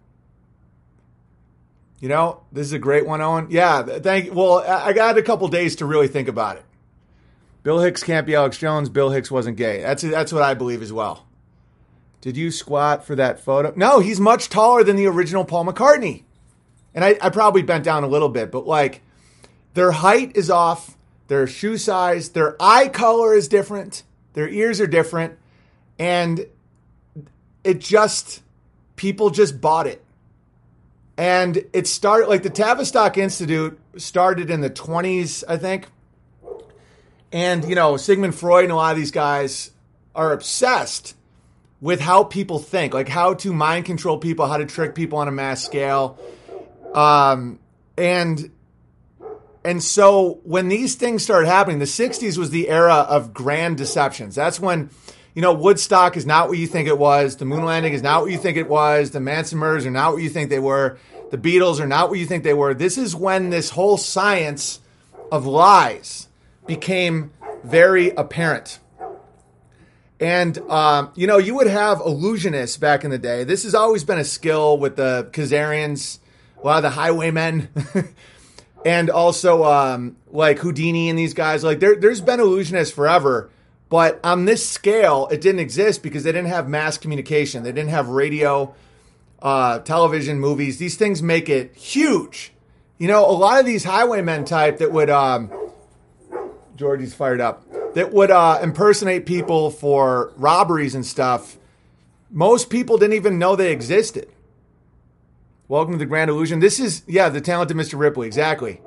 You know, this is a great one, Owen. Yeah, thank. Well, I got a couple days to really think about it. Bill Hicks can't be Alex Jones. Bill Hicks wasn't gay. That's that's what I believe as well. Did you squat for that photo? No, he's much taller than the original Paul McCartney. And I, I probably bent down a little bit, but like, their height is off. Their shoe size, their eye color is different. Their ears are different. And it just, people just bought it. And it started, like the Tavistock Institute started in the twenties, I think. And, you know, Sigmund Freud and a lot of these guys are obsessed with how people think, like how to mind control people, how to trick people on a mass scale. Um, and... And so when these things started happening, the sixties was the era of grand deceptions. That's when, you know, Woodstock is not what you think it was. The moon landing is not what you think it was. The Manson murders are not what you think they were. The Beatles are not what you think they were. This is when this whole science of lies became very apparent. And, um, you know, you would have illusionists back in the day. This has always been a skill with the Khazarians, a lot of the highwaymen. And also, um, like Houdini and these guys, like there, there's been illusionists forever, but on this scale, it didn't exist because they didn't have mass communication. They didn't have radio, uh, television, movies. These things make it huge. You know, a lot of these highwaymen type that would, um, Georgie's fired up, that would uh, impersonate people for robberies and stuff. Most people didn't even know they existed. Welcome to the Grand Illusion. This is, yeah, the talented Mister Ripley, exactly.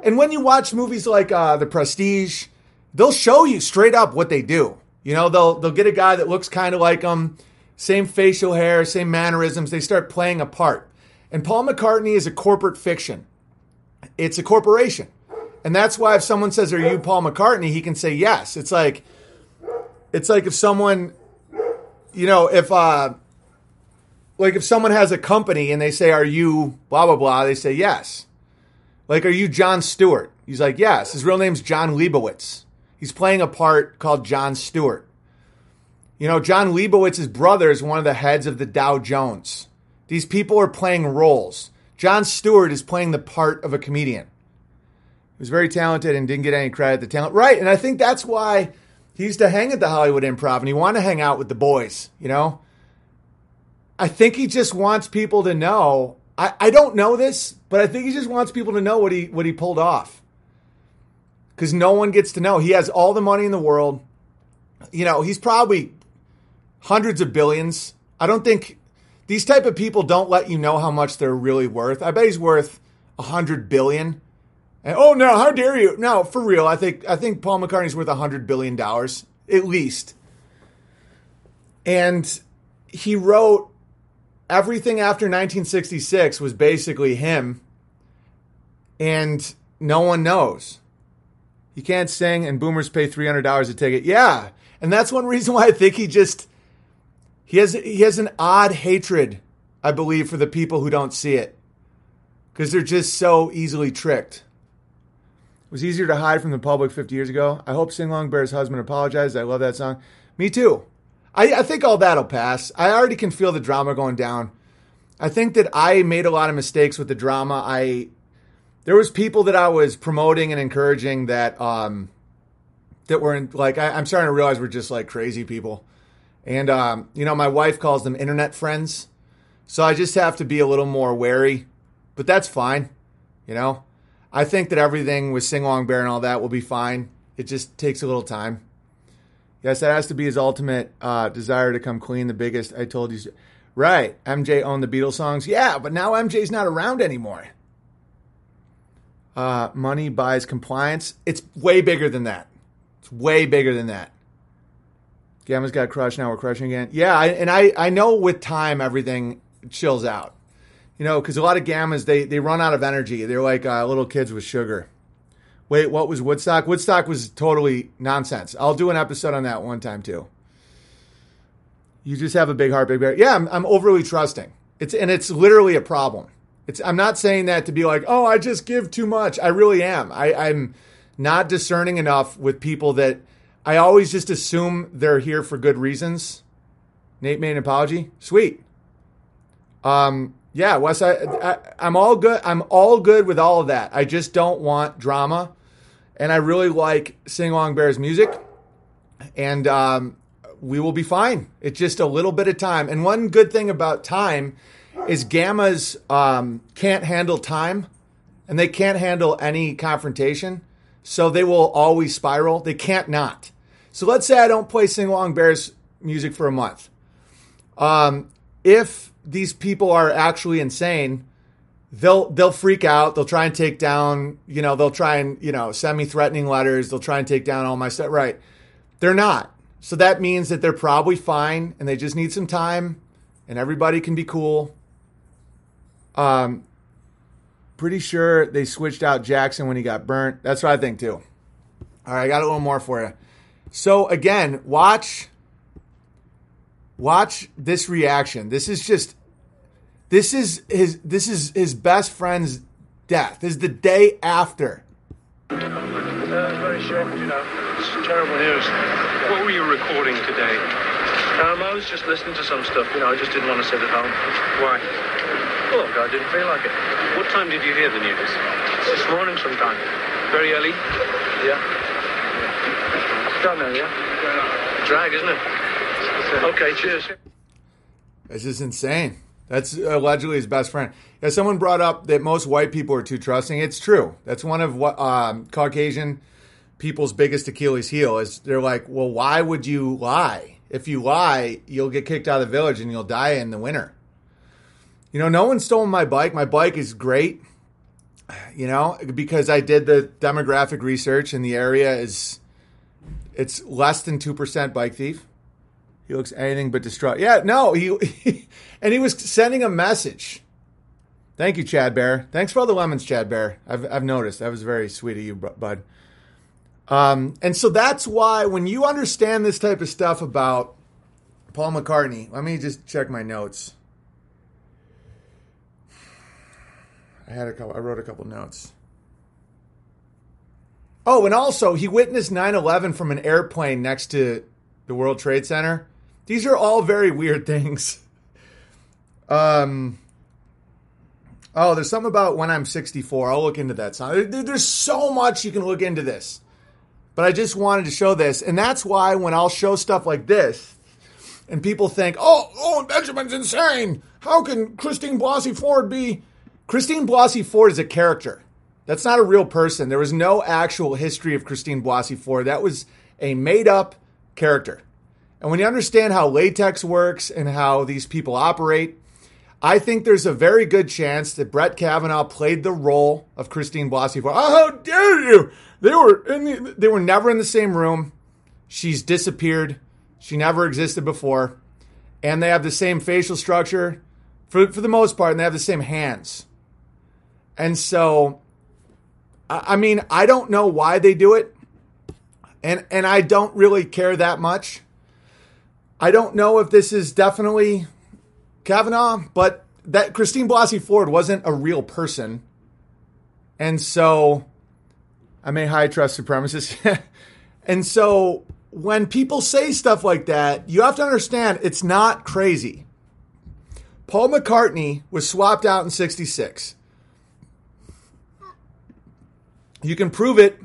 And when you watch movies like uh, The Prestige, they'll show you straight up what they do. You know, they'll they'll get a guy that looks kind of like them, same facial hair, same mannerisms. They start playing a part. And Paul McCartney is a corporate fiction. It's a corporation. And that's why if someone says, "Are you Paul McCartney?" he can say yes. It's like it's like if someone, you know, if uh, like if someone has a company and they say, "Are you blah blah blah?" they say yes. Like, "Are you Jon Stewart?" He's like, yes. His real name's John Leibowitz. He's playing a part called Jon Stewart. You know, John Leibowitz's brother is one of the heads of the Dow Jones. These people are playing roles. Jon Stewart is playing the part of a comedian. He was very talented and didn't get any credit for the talent. Right, and I think that's why he used to hang at the Hollywood Improv and he wanted to hang out with the boys, you know? I think he just wants people to know. I, I don't know this, but I think he just wants people to know what he what he pulled off. Because no one gets to know. He has all the money in the world. You know, he's probably hundreds of billions. I don't think these type of people don't let you know how much they're really worth. I bet he's worth a hundred billion. And, oh no, how dare you? No, for real. I think I think Paul McCartney's worth a hundred billion dollars at least. And he wrote everything after nineteen sixty-six was basically him, and no one knows. He can't sing, and boomers pay three hundred dollars a ticket. Yeah, and that's one reason why I think he just he has he has an odd hatred, I believe, for the people who don't see it, because they're just so easily tricked. It was easier to hide from the public fifty years ago. I hope Sing Long Bear's husband apologized. I love that song. Me too. I, I think all that'll pass. I already can feel the drama going down. I think that I made a lot of mistakes with the drama. I there was people that I was promoting and encouraging that um, that were in, like I, I'm starting to realize we're just like crazy people. And um, you know, my wife calls them internet friends, so I just have to be a little more wary. But that's fine. You know, I think that everything with Sing Long Bear and all that will be fine. It just takes a little time. Yes, that has to be his ultimate uh, desire to come clean, the biggest. I told you. So. Right. M J owned the Beatles songs. Yeah, but now M J's not around anymore. Uh, money buys compliance. It's way bigger than that. It's way bigger than that. Gamma's got crushed. Now we're crushing again. Yeah, I, and I, I know with time everything chills out. You know, because a lot of Gammas, they, they run out of energy. They're like uh, little kids with sugar. Wait, what was Woodstock? Woodstock was totally nonsense. I'll do an episode on that one time too. You just have a big heart, big bear. Yeah, I'm, I'm overly trusting. It's and it's literally a problem. It's I'm not saying that to be like, oh, I just give too much. I really am. I, I'm not discerning enough with people that I always just assume they're here for good reasons. Nate made an apology. Sweet. Um. Yeah, Wes, I, I, I'm all good. I'm all good with all of that. I just don't want drama, and I really like Sing Long Bear's music, and um, we will be fine. It's just a little bit of time. And one good thing about time is Gammas um, can't handle time, and they can't handle any confrontation, so they will always spiral. They can't not. So let's say I don't play Sing Long Bear's music for a month. Um, if these people are actually insane, they'll they'll freak out. They'll try and take down, you know, they'll try and, you know, send me threatening letters. They'll try and take down all my stuff. Right. They're not. So that means that they're probably fine and they just need some time and everybody can be cool. Um, pretty sure they switched out Jackson when he got burnt. That's what I think too. All right, I got a little more for you. So again, watch... Watch this reaction. This is just, this is his, this is his best friend's death. This is the day after. Uh, very shocked, you know. It's terrible news. What were you recording today? Um, I was just listening to some stuff, you know. I just didn't want to sit at home. Why? Look, I didn't feel like it. What time did you hear the news? This morning sometime. Very early? Yeah. yeah. Don't know, yeah? Drag, isn't it? Okay, cheers. This is insane. That's allegedly his best friend. Yeah, someone brought up that most white people are too trusting. It's true. That's one of what um, Caucasian people's biggest Achilles heel is. They're like, well, why would you lie? If you lie, you'll get kicked out of the village and you'll die in the winter. You know, no one stole my bike. My bike is great. You know, because I did the demographic research and the area is, it's less than two percent bike thief. He looks anything but distraught. Yeah, no, he, he and he was sending a message. Thank you, Chad Bear. Thanks for all the lemons, Chad Bear. I've I've noticed. That was very sweet of you, bud. Um, and so that's why when you understand this type of stuff about Paul McCartney, let me just check my notes. I had a couple. I wrote a couple notes. Oh, and also he witnessed nine eleven from an airplane next to the World Trade Center. These are all very weird things. Um. Oh, there's something about when I'm sixty-four. I'll look into that. There's so much you can look into this. But I just wanted to show this. And that's why when I'll show stuff like this, and people think, oh, oh, Benjamin's insane. How can Christine Blasey Ford be... Christine Blasey Ford is a character. That's not a real person. There was no actual history of Christine Blasey Ford. That was a made-up character. And when you understand how latex works and how these people operate, I think there's a very good chance that Brett Kavanaugh played the role of Christine Blasey Ford. Oh, how dare you! They were in the, they were never in the same room. She's disappeared. She never existed before. And they have the same facial structure for, for the most part, and they have the same hands. And so, I mean, I don't know why they do it. And and I don't really care that much. I don't know if this is definitely Kavanaugh, but that Christine Blasey Ford wasn't a real person. And so, I'm a high trust supremacist. And so, when people say stuff like that, you have to understand it's not crazy. Paul McCartney was swapped out in sixty-six. You can prove it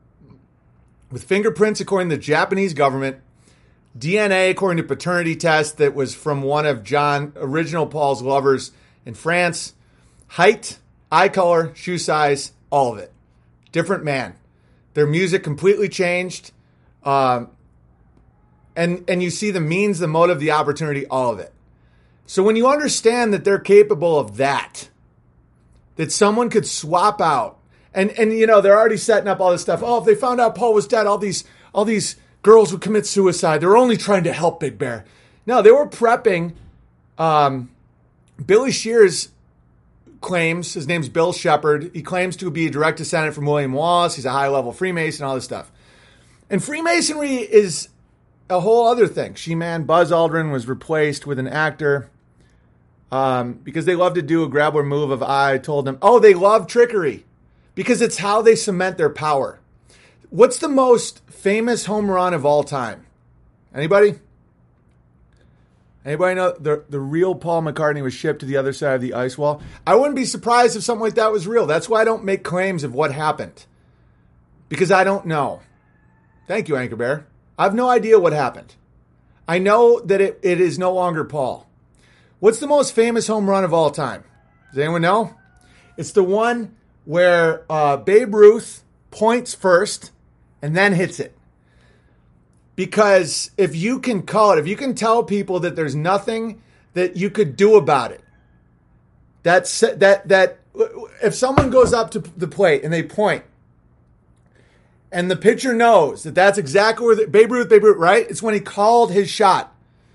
with fingerprints according to the Japanese government, D N A according to paternity test that was from one of John, original Paul's lovers in France, height, eye color, shoe size, all of it. Different man. Their music completely changed. Um, and, and you see the means, the motive, the opportunity, all of it. So when you understand that they're capable of that, that someone could swap out, and, and you know, they're already setting up all this stuff. Oh, if they found out Paul was dead, all these, all these girls would commit suicide. They're only trying to help Big Bear. No, they were prepping. Um, Billy Shears claims, his name's Bill Shepard. He claims to be a direct descendant from William Wallace. He's a high-level Freemason, all this stuff. And Freemasonry is a whole other thing. She-Man Buzz Aldrin was replaced with an actor um, because they love to do a grabber move of I told them. Oh, they love trickery because it's how they cement their power. What's the most famous home run of all time? Anybody? Anybody know the, the real Paul McCartney was shipped to the other side of the ice wall? I wouldn't be surprised if something like that was real. That's why I don't make claims of what happened. Because I don't know. Thank you, Anchor Bear. I have no idea what happened. I know that it, it is no longer Paul. What's the most famous home run of all time? Does anyone know? It's the one where uh, Babe Ruth points first and then hits it. Because if you can call it, if you can tell people that there's nothing that you could do about it, that's, that, that if someone goes up to the plate and they point, and the pitcher knows that that's exactly where the, Babe Ruth, Babe Ruth, right? It's when he called his shot.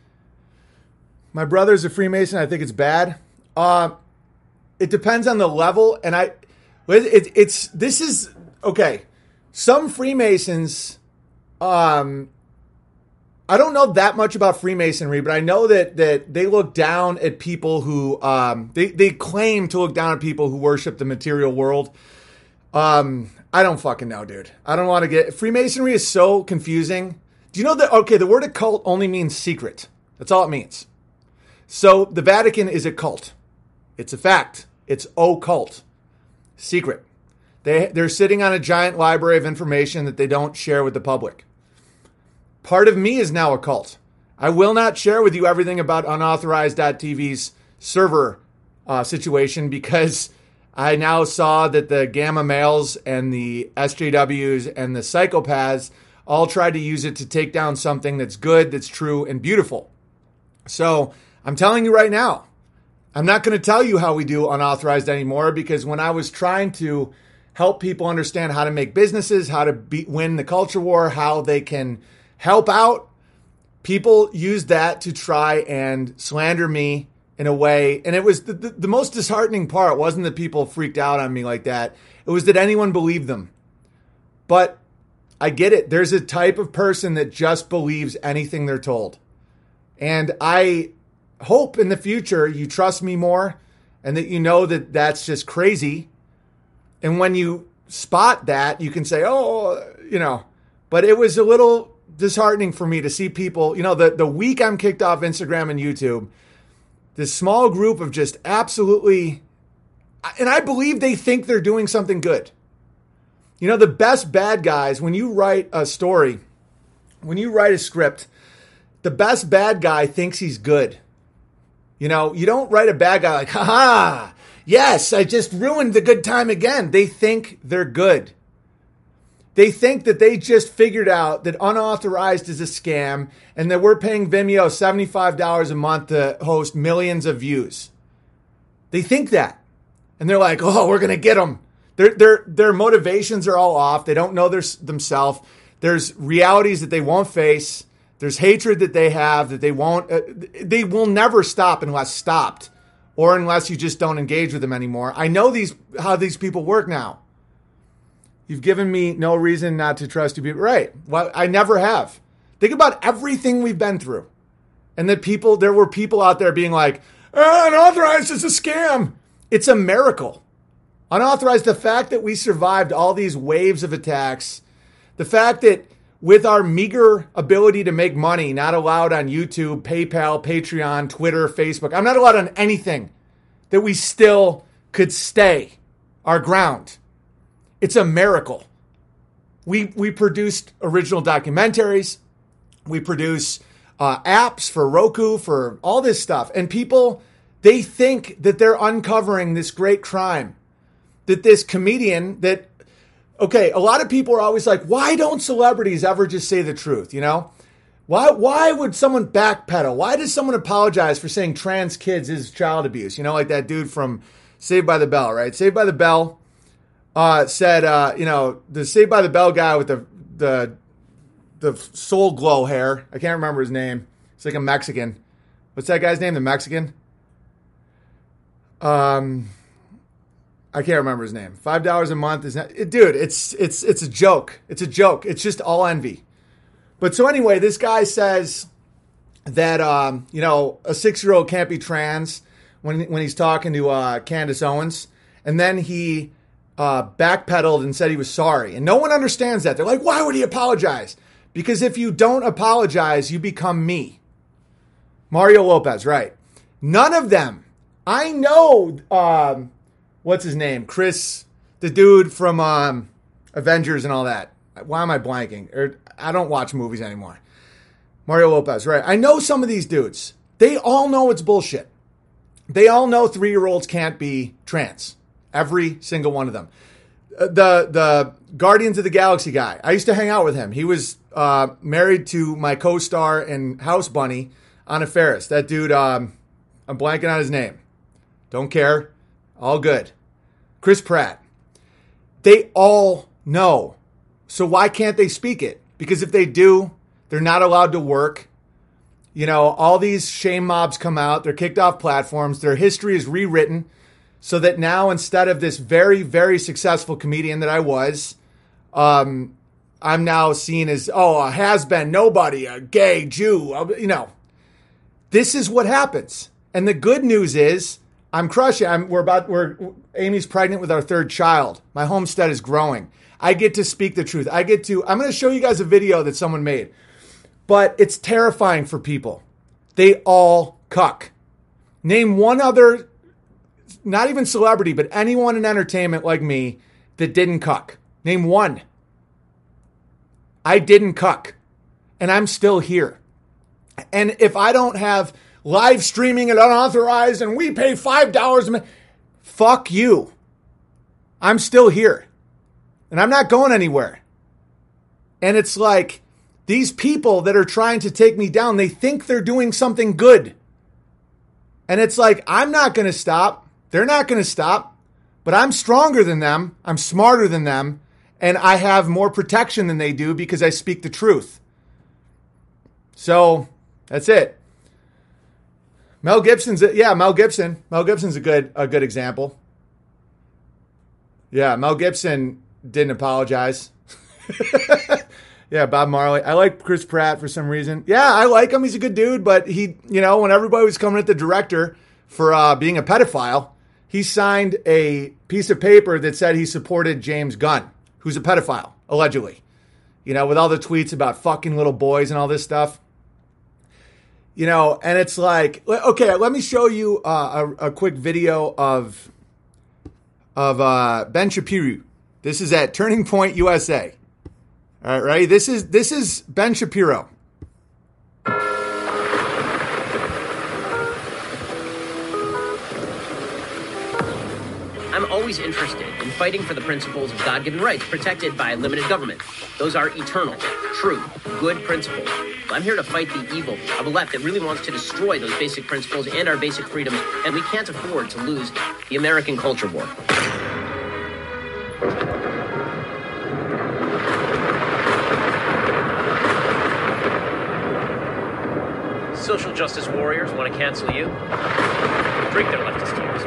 My brother's a Freemason. I think it's bad. Uh, it depends on the level, and I, it, it's this is okay. Some Freemasons, um, I don't know that much about Freemasonry, but I know that that they look down at people who um, they they claim to look down at people who worship the material world. Um, I don't fucking know, dude. I don't want to get... Freemasonry is so confusing. Do you know that... Okay, the word occult only means secret. That's all it means. So the Vatican is a cult. It's a fact. It's occult. Secret. They, they're sitting on a giant library of information that they don't share with the public. Part of me is now a cult. I will not share with you everything about unauthorized dot T V's server uh, situation because... I now saw that the Gamma males and the S J Ws and the psychopaths all tried to use it to take down something that's good, that's true, and beautiful. So I'm telling you right now, I'm not going to tell you how we do unauthorized anymore, because when I was trying to help people understand how to make businesses, how to be, win the culture war, how they can help out, people used that to try and slander me in a way. And it was the, the, the most disheartening part wasn't that people freaked out on me like that. It was that anyone believed them. But I get it. There's a type of person that just believes anything they're told. And I hope in the future you trust me more and that you know that that's just crazy. And when you spot that, you can say, oh, you know, but it was a little disheartening for me to see people, you know, the, the week I'm kicked off Instagram and YouTube, this small group of just absolutely, and I believe they think they're doing something good. You know, the best bad guys, when you write a story, when you write a script, the best bad guy thinks he's good. You know, you don't write a bad guy like, haha, yes, I just ruined the good time again. They think they're good. They think that they just figured out that unauthorized is a scam and that we're paying Vimeo seventy-five dollars a month to host millions of views. They think that. And they're like, oh, we're going to get them. Their, their, their motivations are all off. They don't know their, themselves. There's realities that they won't face. There's hatred that they have that they won't, uh, they will never stop unless stopped or unless you just don't engage with them anymore. I know these, how these people work now. You've given me no reason not to trust you people. Right. Well, I never have. Think about everything we've been through. And that people, there were people out there being like, oh, unauthorized is a scam. It's a miracle. Unauthorized, the fact that we survived all these waves of attacks, the fact that with our meager ability to make money, not allowed on YouTube, PayPal, Patreon, Twitter, Facebook, I'm not allowed on anything, that we still could stay our ground. It's a miracle. We we produced original documentaries. We produce uh, apps for Roku, for all this stuff. And people, they think that they're uncovering this great crime. That this comedian that, okay, a lot of people are always like, why don't celebrities ever just say the truth, you know? Why why would someone backpedal? Why does someone apologize for saying trans kids is child abuse? You know, like that dude from Saved by the Bell, right? Saved by the Bell uh, said, uh, you know, the Saved by the Bell guy with the the the soul glow hair. I can't remember his name. It's like a Mexican. What's that guy's name? The Mexican? Um... I can't remember his name. Five dollars a month is not, it, dude. It's it's it's a joke. It's a joke. It's just all envy. But so anyway, this guy says that um, you know a six-year-old can't be trans when when he's talking to uh, Candace Owens, and then he uh, backpedaled and said he was sorry, and no one understands that. They're like, why would he apologize? Because if you don't apologize, you become me. Mario Lopez, right? None of them. I know. Um, What's his name? Chris, the dude from um, Avengers and all that. Why am I blanking? Or, I don't watch movies anymore. Mario Lopez, right. I know some of these dudes. They all know it's bullshit. They all know three-year-olds can't be trans. Every single one of them. Uh, the the Guardians of the Galaxy guy. I used to hang out with him. He was uh, married to my co-star in House Bunny, Anna Faris. That dude, um, I'm blanking on his name. Don't care. All good. Chris Pratt. They all know. So why can't they speak it? Because if they do, they're not allowed to work. You know, all these shame mobs come out. They're kicked off platforms. Their history is rewritten so that now instead of this very, very successful comedian that I was, um, I'm now seen as, oh, a has-been, nobody, a gay Jew. You know, this is what happens. And the good news is, I'm crushing. I'm, we're about. We're Amy's pregnant with our third child. My homestead is growing. I get to speak the truth. I get to. I'm going to show you guys a video that someone made, but it's terrifying for people. They all cuck. Name one other, not even celebrity, but anyone in entertainment like me that didn't cuck. Name one. I didn't cuck, and I'm still here. And if I don't have live streaming and unauthorized, and we pay five dollars a month. Fuck you. I'm still here. And I'm not going anywhere. And it's like, these people that are trying to take me down, they think they're doing something good. And it's like, I'm not going to stop. They're not going to stop. But I'm stronger than them. I'm smarter than them. And I have more protection than they do because I speak the truth. So that's it. Mel Gibson's, a, yeah, Mel Gibson. Mel Gibson's a good, a good example. Yeah, Mel Gibson didn't apologize. Yeah, Bob Marley. I like Chris Pratt for some reason. Yeah, I like him. He's a good dude, but he, you know, when everybody was coming at the director for uh, being a pedophile, he signed a piece of paper that said he supported James Gunn, who's a pedophile, allegedly. You know, with all the tweets about fucking little boys and all this stuff. You know, and it's like, okay, let me show you uh, a, a quick video of of uh, Ben Shapiro. This is at Turning Point U S A. All right, ready? This is this is Ben Shapiro. I'm always interested in fighting for the principles of God-given rights protected by limited government. Those are eternal, true, good principles. I'm here to fight the evil of a left that really wants to destroy those basic principles and our basic freedoms, and we can't afford to lose the American culture war. Social justice warriors want to cancel you. Drink their leftist tears.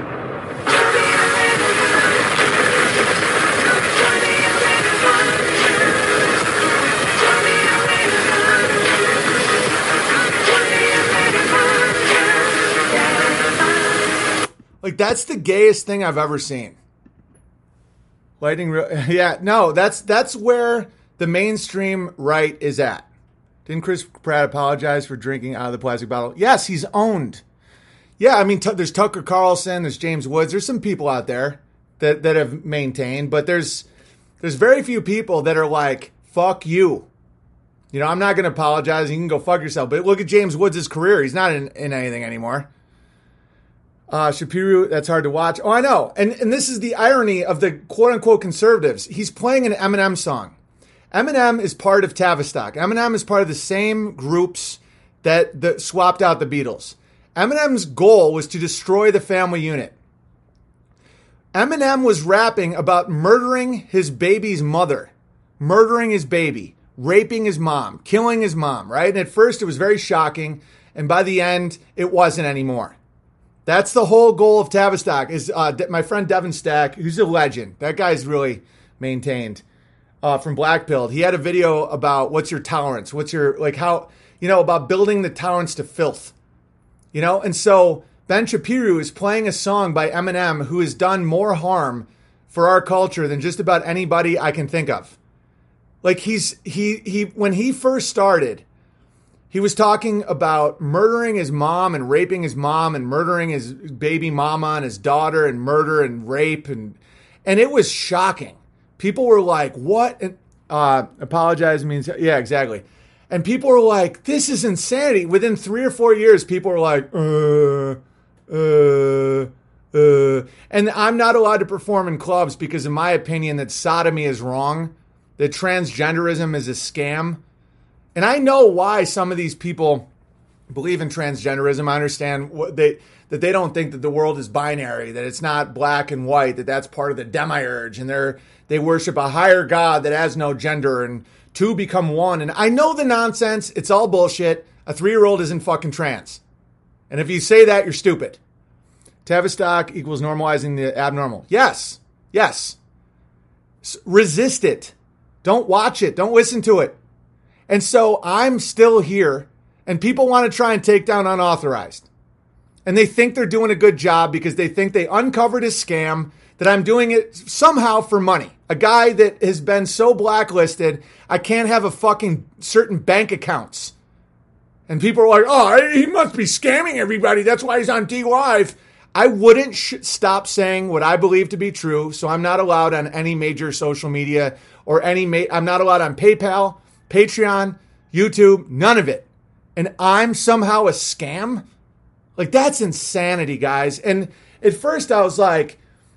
Like, that's the gayest thing I've ever seen. Lighting, re- yeah, no, that's that's where the mainstream right is at. Didn't Chris Pratt apologize for drinking out of the plastic bottle? Yes, he's owned. Yeah, I mean, t- there's Tucker Carlson, there's James Woods, there's some people out there that, that have maintained, but there's there's very few people that are like, fuck you. You know, I'm not going to apologize. You can go fuck yourself. But look at James Woods' career. He's not in, in anything anymore. Uh, Shapiro, that's hard to watch. Oh, I know. And and this is the irony of the quote-unquote conservatives. He's playing an Eminem song. Eminem is part of Tavistock. Eminem is part of the same groups that, that swapped out the Beatles. Eminem's goal was to destroy the family unit. Eminem was rapping about murdering his baby's mother, murdering his baby, raping his mom, killing his mom, right? And at first it was very shocking, and by the end, it wasn't anymore. That's the whole goal of Tavistock, is uh, my friend Devin Stack, who's a legend. That guy's really maintained. Uh, from Black Pilled. He had a video about what's your tolerance, what's your, like how, you know, about building the tolerance to filth, you know? And so Ben Shapiro is playing a song by Eminem who has done more harm for our culture than just about anybody I can think of. Like he's, he, he, when he first started, he was talking about murdering his mom and raping his mom and murdering his baby mama and his daughter and murder and rape. And, and it was shocking. People were like, what? And, uh, apologize means, yeah, exactly. And people were like, this is insanity. Within three or four years, people were like, uh, uh, uh. And I'm not allowed to perform in clubs because, in my opinion, that sodomy is wrong, that transgenderism is a scam. And I know why some of these people believe in transgenderism. I understand what they that they don't think that the world is binary, that it's not black and white, that that's part of the demiurge, and they're they worship a higher God that has no gender, and two become one. And I know the nonsense. It's all bullshit. A three-year-old isn't fucking trans. And if you say that, you're stupid. Tavistock equals normalizing the abnormal. Yes. Yes. S- resist it. Don't watch it. Don't listen to it. And so I'm still here, and people want to try and take down Unauthorized. And they think they're doing a good job because they think they uncovered a scam, that I'm doing it somehow for money. A guy that has been so blacklisted, I can't have a fucking certain bank accounts. And people are like, oh, he must be scamming everybody. That's why he's on D Live. I wouldn't sh- stop saying what I believe to be true, so I'm not allowed on any major social media or any, ma- I'm not allowed on PayPal, Patreon, YouTube, none of it. And I'm somehow a scam? Like, that's insanity, guys. And at first I was like,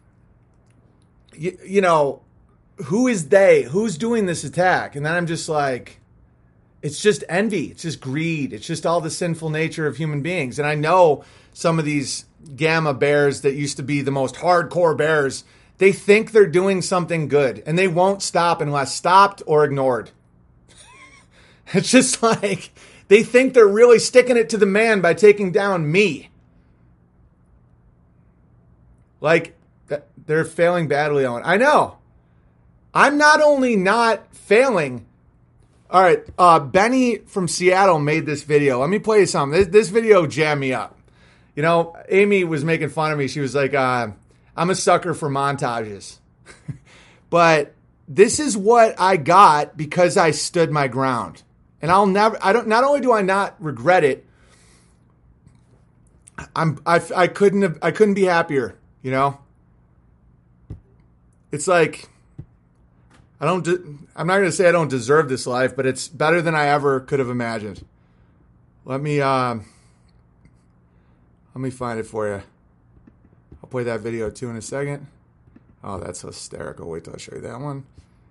you, you know, who is they? Who's doing this attack? And then I'm just like, It's just envy. It's just greed. It's just all the sinful nature of human beings. And I know some of these gamma bears that used to be the most hardcore bears, they think they're doing something good and they won't stop unless stopped or ignored. It's just like they think they're really sticking it to the man by taking down me. Like they're failing badly on. I know. I'm not only not failing. All right, uh, Benny from Seattle made this video. Let me play you something. This, this video jammed me up. You know, Amy was making fun of me. She was like, uh, I'm a sucker for montages. But this is what I got because I stood my ground. And I'll never, I don't, not only do I not regret it, I'm, I, I couldn't have, I couldn't be happier, you know? It's like, I don't, de- I'm not going to say I don't deserve this life, but it's better than I ever could have imagined. Let me, um, let me find it for you. I'll play that video too in a second. Oh, that's hysterical. Wait till I show you that one.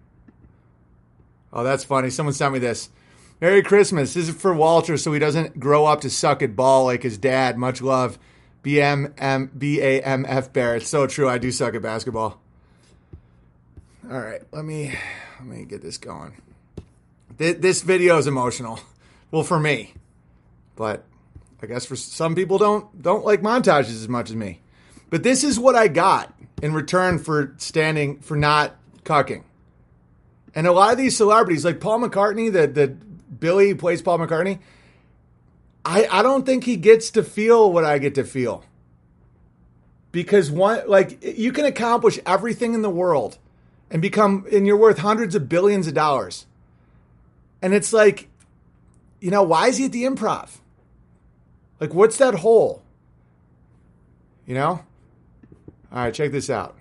Oh, that's funny. Someone sent me this. Merry Christmas. This is for Walter so he doesn't grow up to suck at ball like his dad. Much love. B M M B A M F Bear. It's so true. I do suck at basketball. All right. Let me, let me get this going. This, this video is emotional. Well, for me. But I guess for some people don't don't like montages as much as me. But this is what I got in return for standing, for not cucking. And a lot of these celebrities, like Paul McCartney, the, the Billy who plays Paul McCartney, I, I don't think he gets to feel what I get to feel. Because one, like, you can accomplish everything in the world and become, and you're worth hundreds of billions of dollars. And it's like, you know, why is he at the Improv? Like, what's that hole? You know? All right, check this out.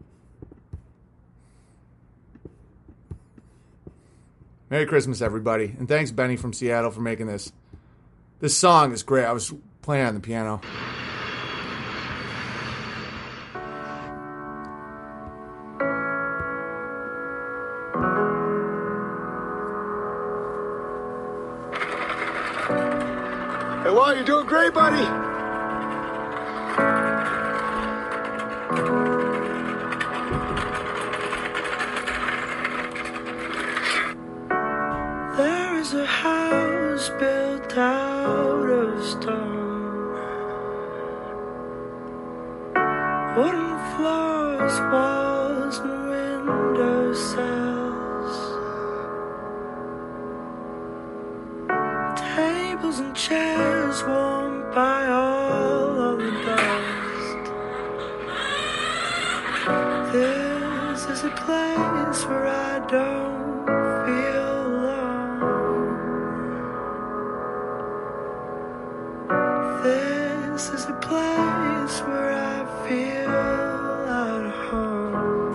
Merry Christmas, everybody. And thanks, Benny from Seattle, for making this. This song is great. I was playing on the piano. Hey, Walt, you're doing great, buddy. There is a house built out of stone, wooden floors, walls, and window sills, tables and chairs warmed by all of the dust. This is a place where I don't feel this is a place where I feel at home.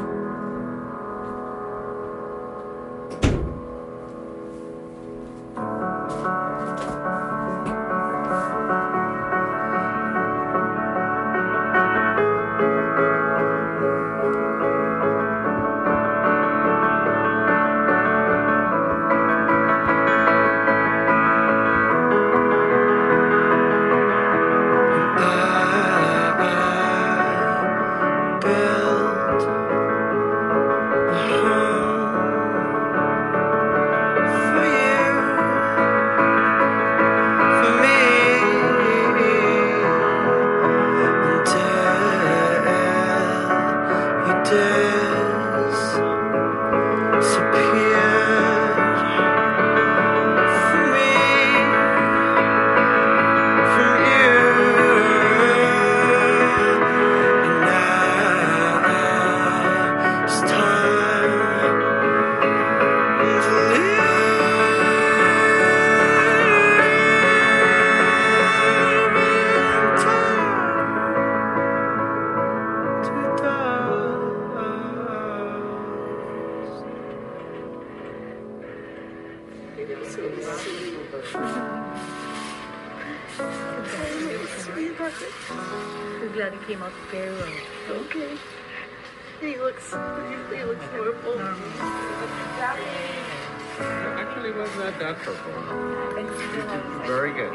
We're glad he came out very well. Okay. He looks, he looks normal. Normal. Actually, wasn't that that purple? Very good.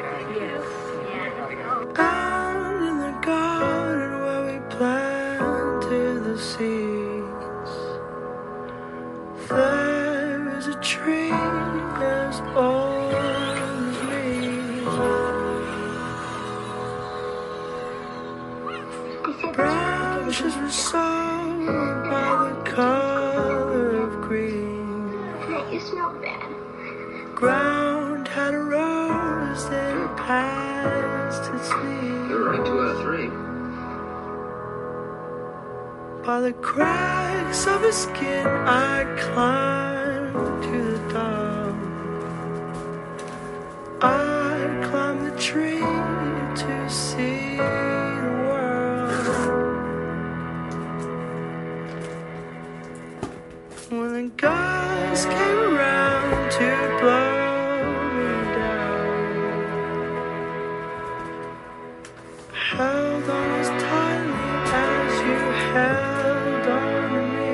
Out in the garden where we planted the seeds, there is a tree as old as me. Branches were sown by the color of green. It's not bad. Ground had a rose that past its leaves. You're running two out of three. By the cracks of his skin, I climbed to the top. I climbed the tree to see the world. When the guys came around to blow me down, held on as tightly as you held on me,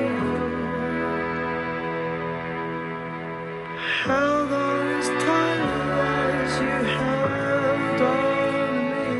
held on as tightly as you held on me.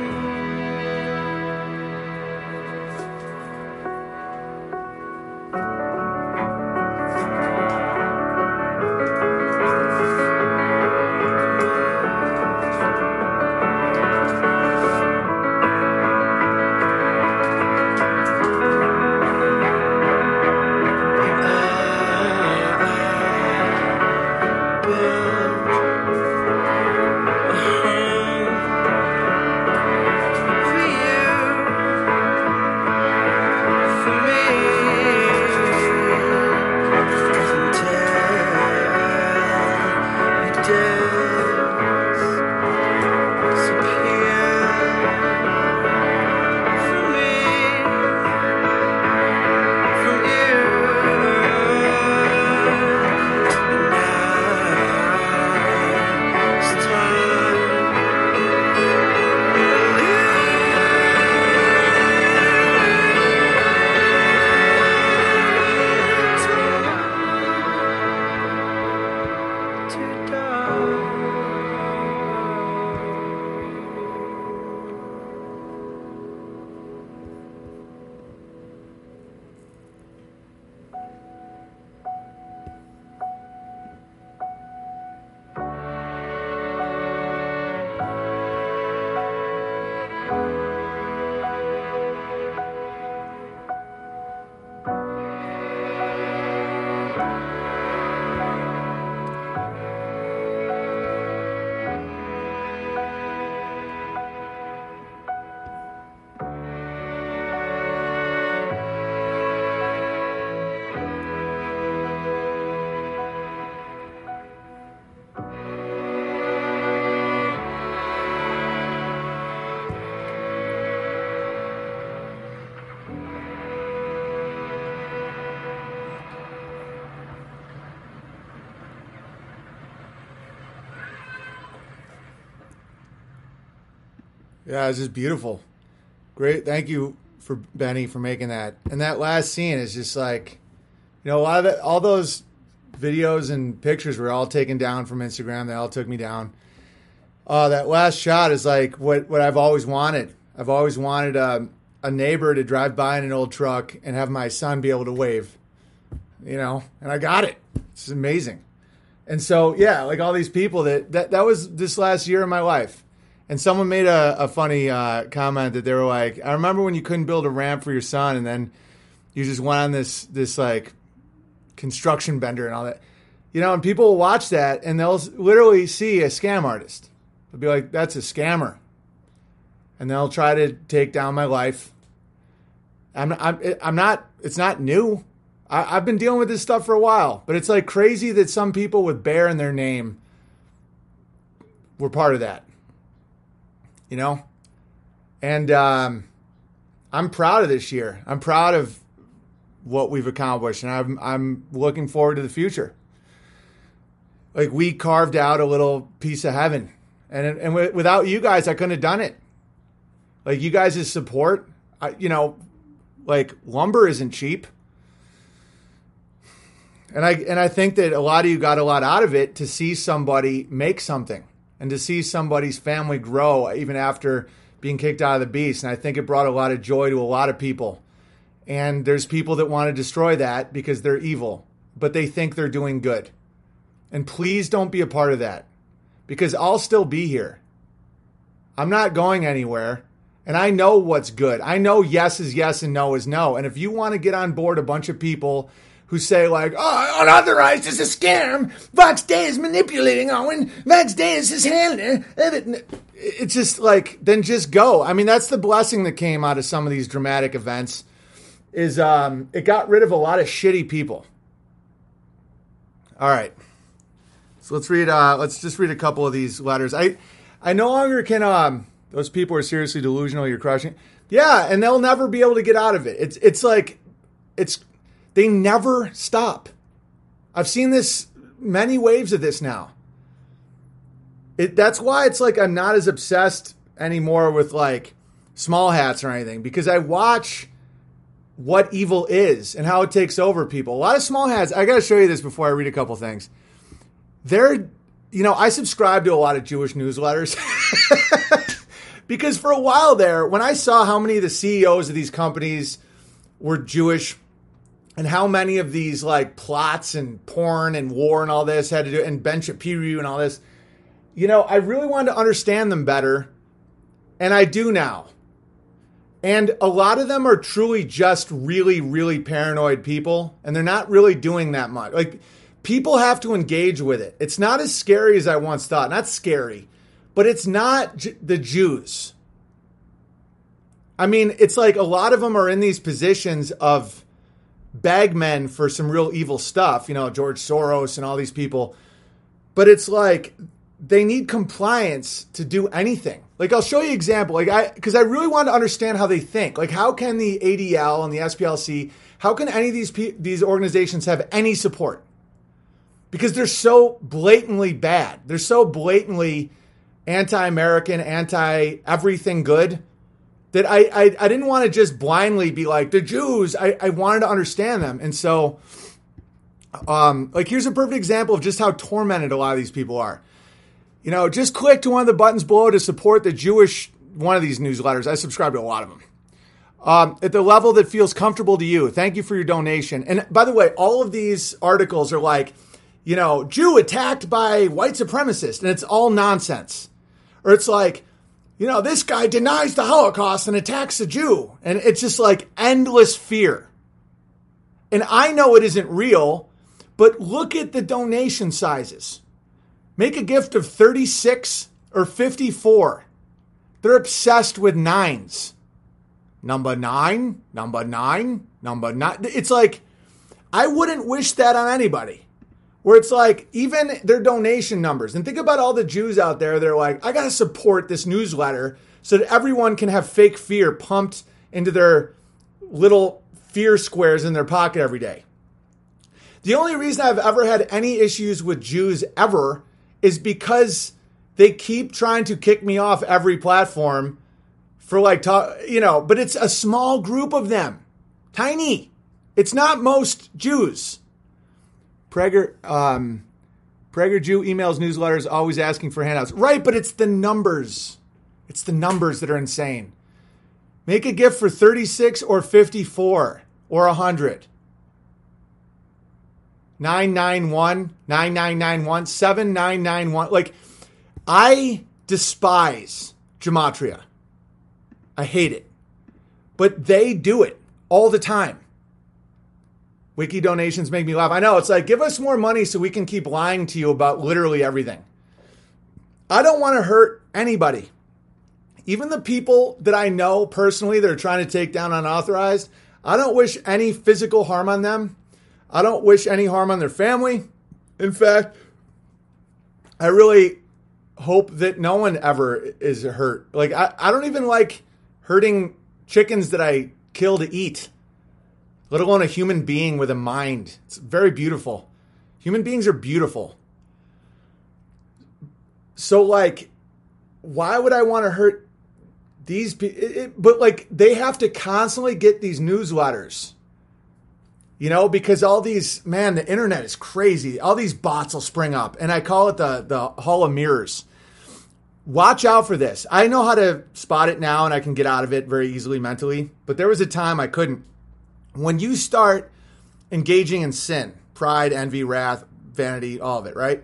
Yeah, it's just beautiful. Great. Thank you for Benny for making that. And that last scene is just like, you know, a lot of the, all those videos and pictures were all taken down from Instagram. They all took me down. Uh, that last shot is like what, what I've always wanted. I've always wanted a, a neighbor to drive by in an old truck and have my son be able to wave, you know, and I got it. It's amazing. And so, yeah, like all these people that, that, that was this last year of my life. And someone made a, a funny uh, comment that they were like, I remember when you couldn't build a ramp for your son and then you just went on this, this like construction bender and all that. You know, and people will watch that and they'll literally see a scam artist. They'll be like, that's a scammer. And they'll try to take down my life. I'm, I'm, I'm not, it's not new. I, I've been dealing with this stuff for a while, but it's like crazy that some people with Bear in their name were part of that. You know? And um, I'm proud of this year. I'm proud of what we've accomplished, and I'm I'm looking forward to the future. Like, we carved out a little piece of heaven, and and without you guys, I couldn't have done it. Like, you guys' support, I, you know, like, lumber isn't cheap. And I and I think that a lot of you got a lot out of it to see somebody make something and to see somebody's family grow even after being kicked out of the beast. And I think it brought a lot of joy to a lot of people. And there's people that want to destroy that because they're evil, but they think they're doing good. And please don't be a part of that, because I'll still be here. I'm not going anywhere. And I know what's good. I know yes is yes and no is no. And if you want to get on board a bunch of people who say like, oh, unauthorized is a scam, Vox Day is manipulating Owen, Vox Day is his handler, it's just like, then just go. I mean, that's the blessing that came out of some of these dramatic events, is um, it got rid of a lot of shitty people. All right. So let's read, uh, let's just read a couple of these letters. I, I no longer can, um, those people are seriously delusional, you're crushing. Yeah, and they'll never be able to get out of it. It's it's like, it's they never stop. I've seen this, many waves of this now. It That's why it's like I'm not as obsessed anymore with like small hats or anything, because I watch what evil is and how it takes over people. A lot of small hats, I got to show you this before I read a couple things. They're, you know, I subscribe to a lot of Jewish newsletters. Because for a while there, when I saw how many of the C E Os of these companies were Jewish and how many of these like plots and porn and war and all this had to do, and Ben Shapiro and all this, you know, I really wanted to understand them better. And I do now. And a lot of them are truly just really, really paranoid people. And they're not really doing that much. Like, people have to engage with it. It's not as scary as I once thought. Not scary. But it's not J- the Jews. I mean, it's like a lot of them are in these positions of bagmen for some real evil stuff. You know, George Soros and all these people. But it's like they need compliance to do anything. Like, I'll show you an example. Like, I because I really want to understand how they think. Like, how can the A D L and the S P L C, how can any of these pe- these organizations have any support? Because they're so blatantly bad. They're so blatantly anti-American, anti-everything good, that I, I, I didn't want to just blindly be like, the Jews. I, I wanted to understand them. And so, um, like, here's a perfect example of just how tormented a lot of these people are. You know, just click to one of the buttons below to support the Jewish, one of these newsletters. I subscribe to a lot of them. Um, at the level that feels comfortable to you. Thank you for your donation. And by the way, all of these articles are like, you know, Jew attacked by white supremacist. And it's all nonsense. Or it's like, you know, this guy denies the Holocaust and attacks a Jew. And it's just like endless fear. And I know it isn't real, but look at the donation sizes. Make a gift of thirty-six or fifty-four. They're obsessed with nines. Number nine, number nine, number nine. It's like, I wouldn't wish that on anybody. Where it's like, even their donation numbers. And think about all the Jews out there. They're like, I got to support this newsletter so that everyone can have fake fear pumped into their little fear squares in their pocket every day. The only reason I've ever had any issues with Jews ever is because they keep trying to kick me off every platform for like, talk, you know, but it's a small group of them. Tiny. It's not most Jews. Prager, um, Prager Jew emails, newsletters, always asking for handouts. Right, but it's the numbers. It's the numbers that are insane. Make a gift for thirty-six or fifty-four or one hundred. nine nine one, nine nine nine one, seven nine nine one. Like, I despise gematria. I hate it. But they do it all the time. Wiki donations make me laugh. I know, it's like, give us more money so we can keep lying to you about literally everything. I don't want to hurt anybody. Even the people that I know personally that are trying to take down unauthorized, I don't wish any physical harm on them. I don't wish any harm on their family. In fact, I really hope that no one ever is hurt. Like, I, I don't even like hurting chickens that I kill to eat, let alone a human being with a mind. It's very beautiful. Human beings are beautiful. So, like, why would I want to hurt these people? But, like, they have to constantly get these newsletters. You know, because all these, man, the internet is crazy. All these bots will spring up, and I call it the, the Hall of Mirrors. Watch out for this. I know how to spot it now, and I can get out of it very easily mentally, but there was a time I couldn't. When you start engaging in sin, pride, envy, wrath, vanity, all of it, right?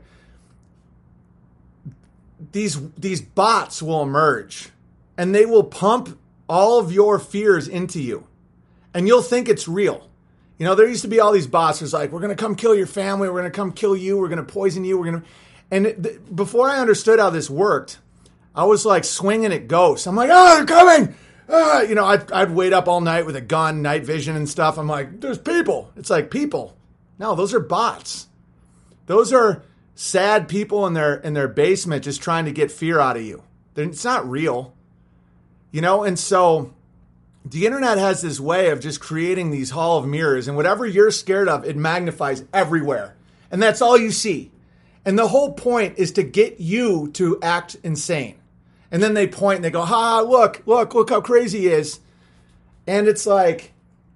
These, these bots will emerge, and they will pump all of your fears into you, and you'll think it's real. You know, there used to be all these bots who's like, we're going to come kill your family. We're going to come kill you. We're going to poison you. We're going to, and th- before I understood how this worked, I was like swinging at ghosts. I'm like, oh, they're coming. Uh, you know, I'd, I'd wait up all night with a gun, night vision and stuff. I'm like, there's people. It's like people. No, those are bots. Those are sad people in their, in their basement just trying to get fear out of you. It's not real. You know, and so the internet has this way of just creating these hall of mirrors, and whatever you're scared of, it magnifies everywhere. And that's all you see. And the whole point is to get you to act insane. And then they point and they go, ha, look, look, look how crazy he is. And it's like,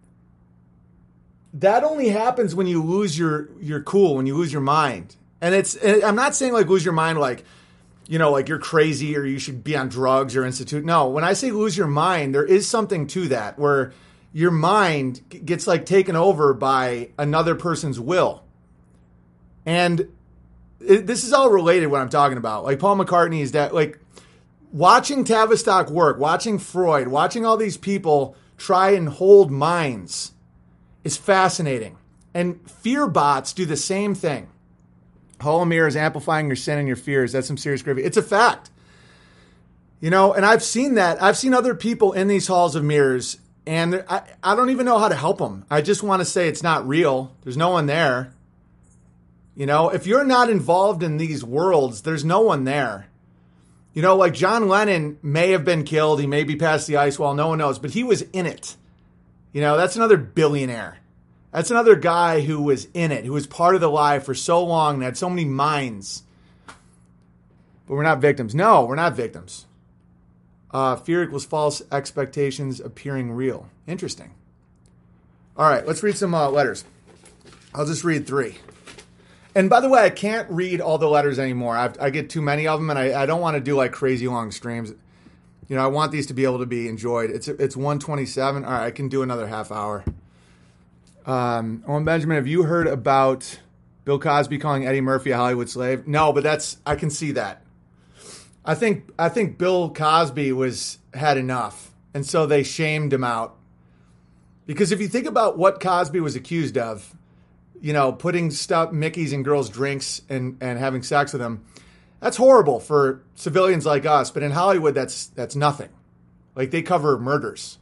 that only happens when you lose your, your cool, when you lose your mind. And it's, and I'm not saying like lose your mind like, you know, like you're crazy or you should be on drugs or institute. No, when I say lose your mind, there is something to that where your mind gets like taken over by another person's will. And it, this is all related what I'm talking about. Like Paul McCartney is that, like watching Tavistock work, watching Freud, watching all these people try and hold minds is fascinating. And fear bots do the same thing. Hall of Mirrors, amplifying your sin and your fears. That's some serious gravy. It's a fact. You know, and I've seen that. I've seen other people in these halls of mirrors, and I, I don't even know how to help them. I just want to say it's not real. There's no one there. You know, if you're not involved in these worlds, there's no one there. You know, like John Lennon may have been killed. He may be past the ice wall. No one knows. But he was in it. You know, that's another billionaire. That's another guy who was in it, who was part of the lie for so long and had so many minds. But we're not victims. No, we're not victims. Uh, fear equals false expectations appearing real. Interesting. All right, let's read some uh, letters. I'll just read three. And by the way, I can't read all the letters anymore. I've, I get too many of them, and I, I don't want to do like crazy long streams. You know, I want these to be able to be enjoyed. It's it's one twenty-seven. All right, I can do another half hour. Um, Owen Benjamin, have you heard about Bill Cosby calling Eddie Murphy a Hollywood slave? No, but that's, I can see that. I think, I think Bill Cosby was, had enough. And so they shamed him out. Because if you think about what Cosby was accused of, you know, putting stuff, Mickeys in girls' drinks and, and having sex with them, that's horrible for civilians like us. But in Hollywood, that's, that's nothing. Like they cover murders.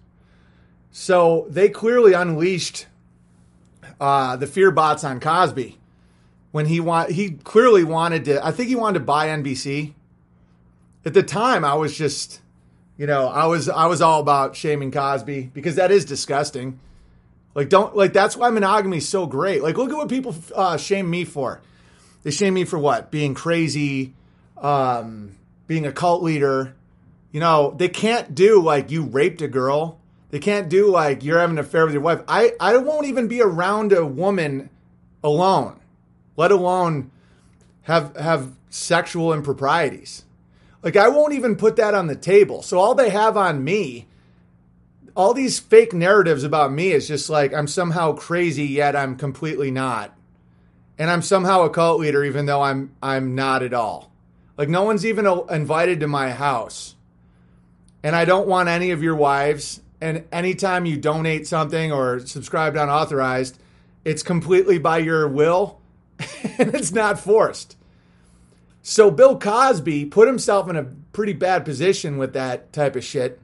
So they clearly unleashed Uh, the fear bots on Cosby when he want he clearly wanted to. I think he wanted to buy N B C. At the time, I was just, you know, I was I was all about shaming Cosby because that is disgusting. Like don't like that's why monogamy is so great. Like look at what people uh, shame me for. They shame me for what? Being crazy, um, being a cult leader. You know, they can't do like you raped a girl. They can't do like you're having an affair with your wife. I, I won't even be around a woman alone, let alone have have sexual improprieties. Like I won't even put that on the table. So all they have on me, all these fake narratives about me is just like I'm somehow crazy, yet I'm completely not. And I'm somehow a cult leader, even though I'm I'm not at all. Like no one's even invited to my house. And I don't want any of your wives. And anytime you donate something or subscribe to Unauthorized, it's completely by your will and it's not forced. So Bill Cosby put himself in a pretty bad position with that type of shit.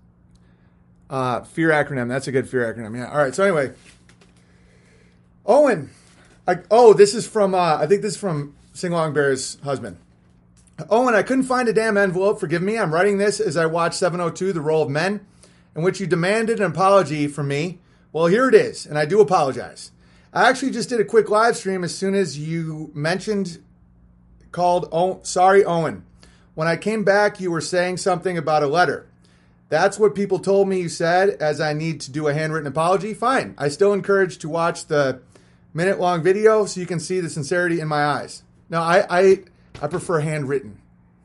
Uh, fear acronym. That's a good fear acronym. Yeah. All right. So anyway, Owen. I, oh, this is from, uh, I think this is from Sing Along Bear's husband. Owen, I couldn't find a damn envelope. Forgive me. I'm writing this as I watch seven oh two, The Role of Men, in which you demanded an apology from me. Well, here it is, and I do apologize. I actually just did a quick live stream as soon as you mentioned, called, oh, Sorry, Owen. When I came back, you were saying something about a letter. that's what people told me you said, as I need to do a handwritten apology, fine. I still encourage to watch the minute-long video so you can see the sincerity in my eyes. No, I, I, I prefer handwritten.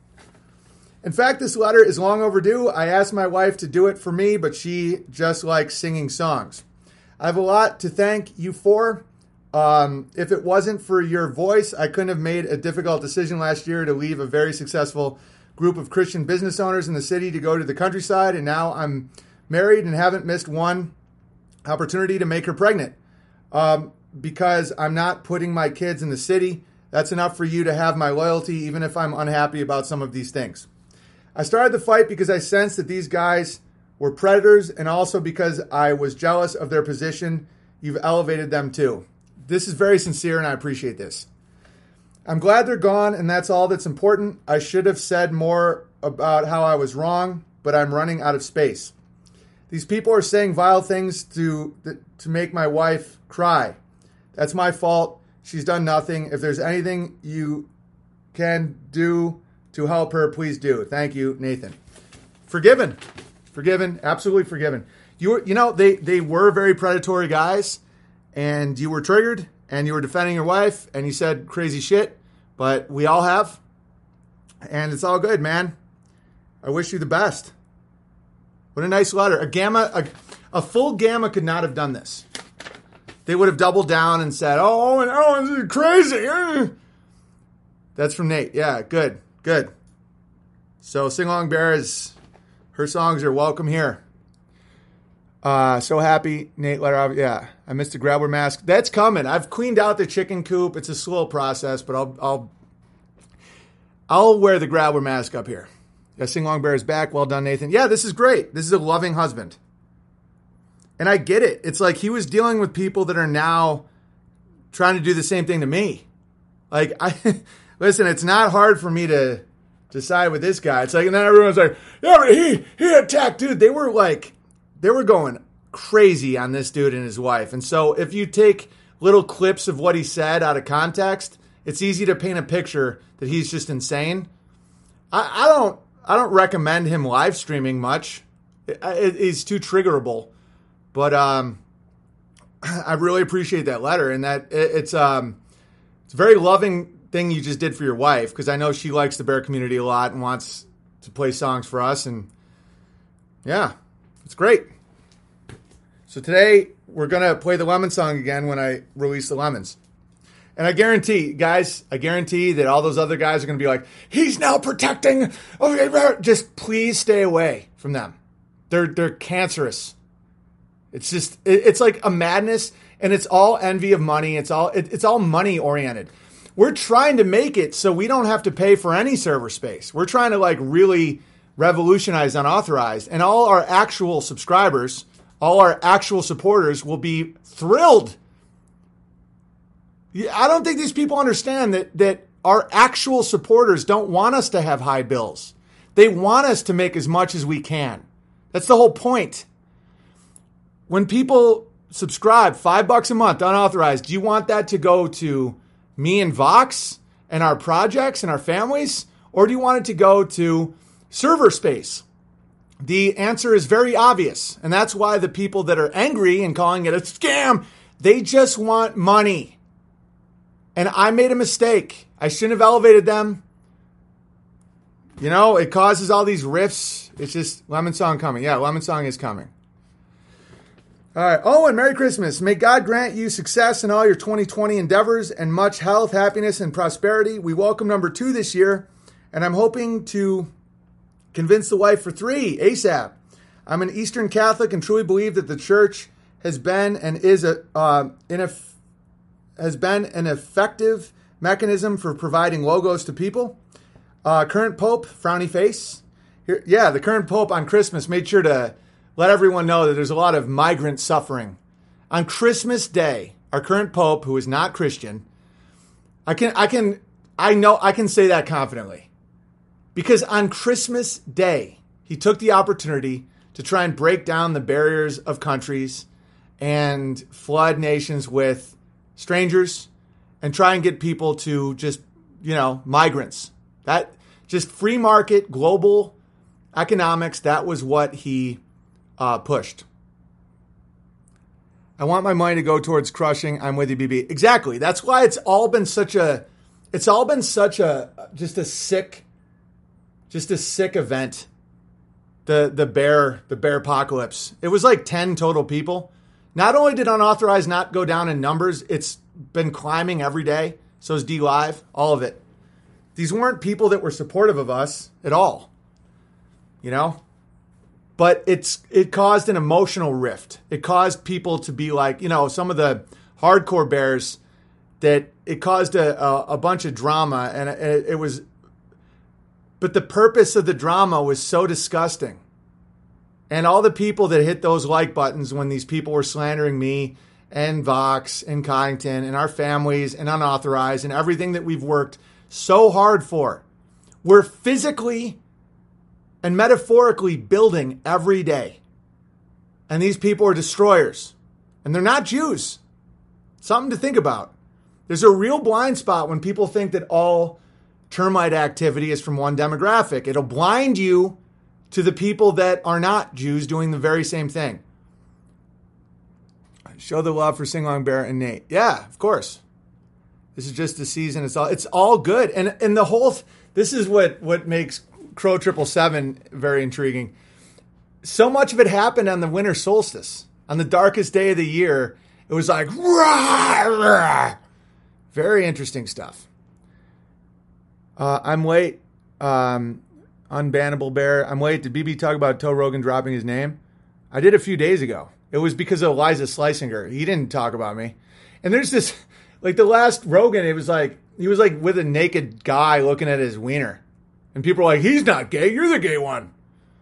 In fact, this letter is long overdue. I asked my wife to do it for me, but she just likes singing songs. I have a lot to thank you for. Um, if it wasn't for your voice, I couldn't have made a difficult decision last year to leave a very successful group of Christian business owners in the city to go to the countryside, and now I'm married and haven't missed one opportunity to make her pregnant. Um, because I'm not putting my kids in the city. That's enough for you to have my loyalty, even if I'm unhappy about some of these things. I started the fight because I sensed that these guys were predators, and also because I was jealous of their position. You've elevated them too. This is very sincere, and I appreciate this. I'm glad they're gone, and that's all that's important. I should have said more about how I was wrong, but I'm running out of space. These people are saying vile things to to make my wife cry. That's my fault. She's done nothing. If there's anything you can do to help her, please do. Thank you, Nathan. Forgiven. Forgiven. Absolutely forgiven. You were, you know, they, they were very predatory guys, and you were triggered, and you were defending your wife, and you said crazy shit, but we all have, and it's all good, man. I wish you the best. What a nice letter. A gamma, a, a full gamma could not have done this. They would have doubled down and said, oh, and oh, this is crazy. That's from Nate. Yeah, good, good. So Sing Along Bears, her songs are welcome here. Uh, so happy, Nate letter. Yeah, I missed the Grabbler mask. That's coming. I've cleaned out the chicken coop. It's a slow process, but I'll I'll I'll wear the Grabbler mask up here. Yeah, Sing Along Bears back. Well done, Nathan. Yeah, this is great. This is a loving husband. And I get it. It's like he was dealing with people that are now trying to do the same thing to me. Like, I listen, it's not hard for me to decide with this guy. It's like, and then everyone's like, yeah, but he, he attacked, dude. They were like, they were going crazy on this dude and his wife. And so if you take little clips of what he said out of context, it's easy to paint a picture that he's just insane. I, I don't, I don't recommend him live streaming much. It, it, it's too triggerable. But um, I really appreciate that letter, and that it, it's um, it's a very loving thing you just did for your wife, because I know she likes the bear community a lot and wants to play songs for us, and yeah, it's great. So today we're gonna play the Lemon song again when I release the Lemons, and I guarantee, guys, I guarantee that all those other guys are gonna be like, he's now protecting. Just please stay away from them. They're they're cancerous. It's just, it's like a madness, and it's all envy of money. It's all, it's all money oriented. We're trying to make it so we don't have to pay for any server space. We're trying to like really revolutionize unauthorized, and all our actual subscribers, all our actual supporters will be thrilled. I don't think these people understand that, that our actual supporters don't want us to have high bills. They want us to make as much as we can. That's the whole point. When people subscribe five bucks a month, unauthorized, do you want that to go to me and Vox and our projects and our families? Or do you want it to go to server space? The answer is very obvious. And that's why the people that are angry and calling it a scam, they just want money. And I made a mistake. I shouldn't have elevated them. You know, it causes all these rifts. It's just Lemon Song coming. Yeah, Lemon Song is coming. All right. Oh, and Merry Christmas. May God grant you success in all your twenty twenty endeavors and much health, happiness, and prosperity. We welcome number two this year, and I'm hoping to convince the wife for three ASAP. I'm an Eastern Catholic and truly believe that the church has been and is a uh, in a has been an effective mechanism for providing logos to people. Uh, current Pope, frowny face. Here, yeah, the current Pope on Christmas made sure to let everyone know that there's a lot of migrant suffering. On Christmas Day, our current Pope, who is not Christian, I can, I can, I know I can say that confidently, because on Christmas Day, he took the opportunity to try and break down the barriers of countries and flood nations with strangers and try and get people to just, you know, migrants. That just free market, global. Economics, that was what he uh, pushed. I want my money to go towards crushing. I'm with you, B B. Exactly. That's why it's all been such a, it's all been such a, just a sick, just a sick event. The the bear, the bear apocalypse. It was like ten total people. Not only did unauthorized not go down in numbers, it's been climbing every day. So is D Live, all of it. These weren't people that were supportive of us at all. You know? But it's it caused an emotional rift. It caused people to be like, you know, some of the hardcore bears, that it caused a, a, a bunch of drama. And it, it was, but the purpose of the drama was so disgusting. And all the people that hit those like buttons when these people were slandering me and Vox and Kyington and our families and unauthorized and everything that we've worked so hard for, we're physically and metaphorically building every day. And these people are destroyers. And they're not Jews. Something to think about. There's a real blind spot when people think that all termite activity is from one demographic. It'll blind you to the people that are not Jews doing the very same thing. Show the love for Sing Long Bear and Nate. Yeah, of course. This is just the season. It's all it's all good. And and the whole this is what what makes Crow triple seven very intriguing. So much of it happened on the winter solstice. On the darkest day of the year, it was like rah, rah. Very interesting stuff. Uh, I'm late. Um, unbannable bear. I'm late. Did B B talk about Toe Rogan dropping his name? I did a few days ago. It was because of Eliza Schlesinger. He didn't talk about me. And there's this, like the last Rogan, it was like, he was like with a naked guy looking at his wiener. And people are like, he's not gay. You're the gay one.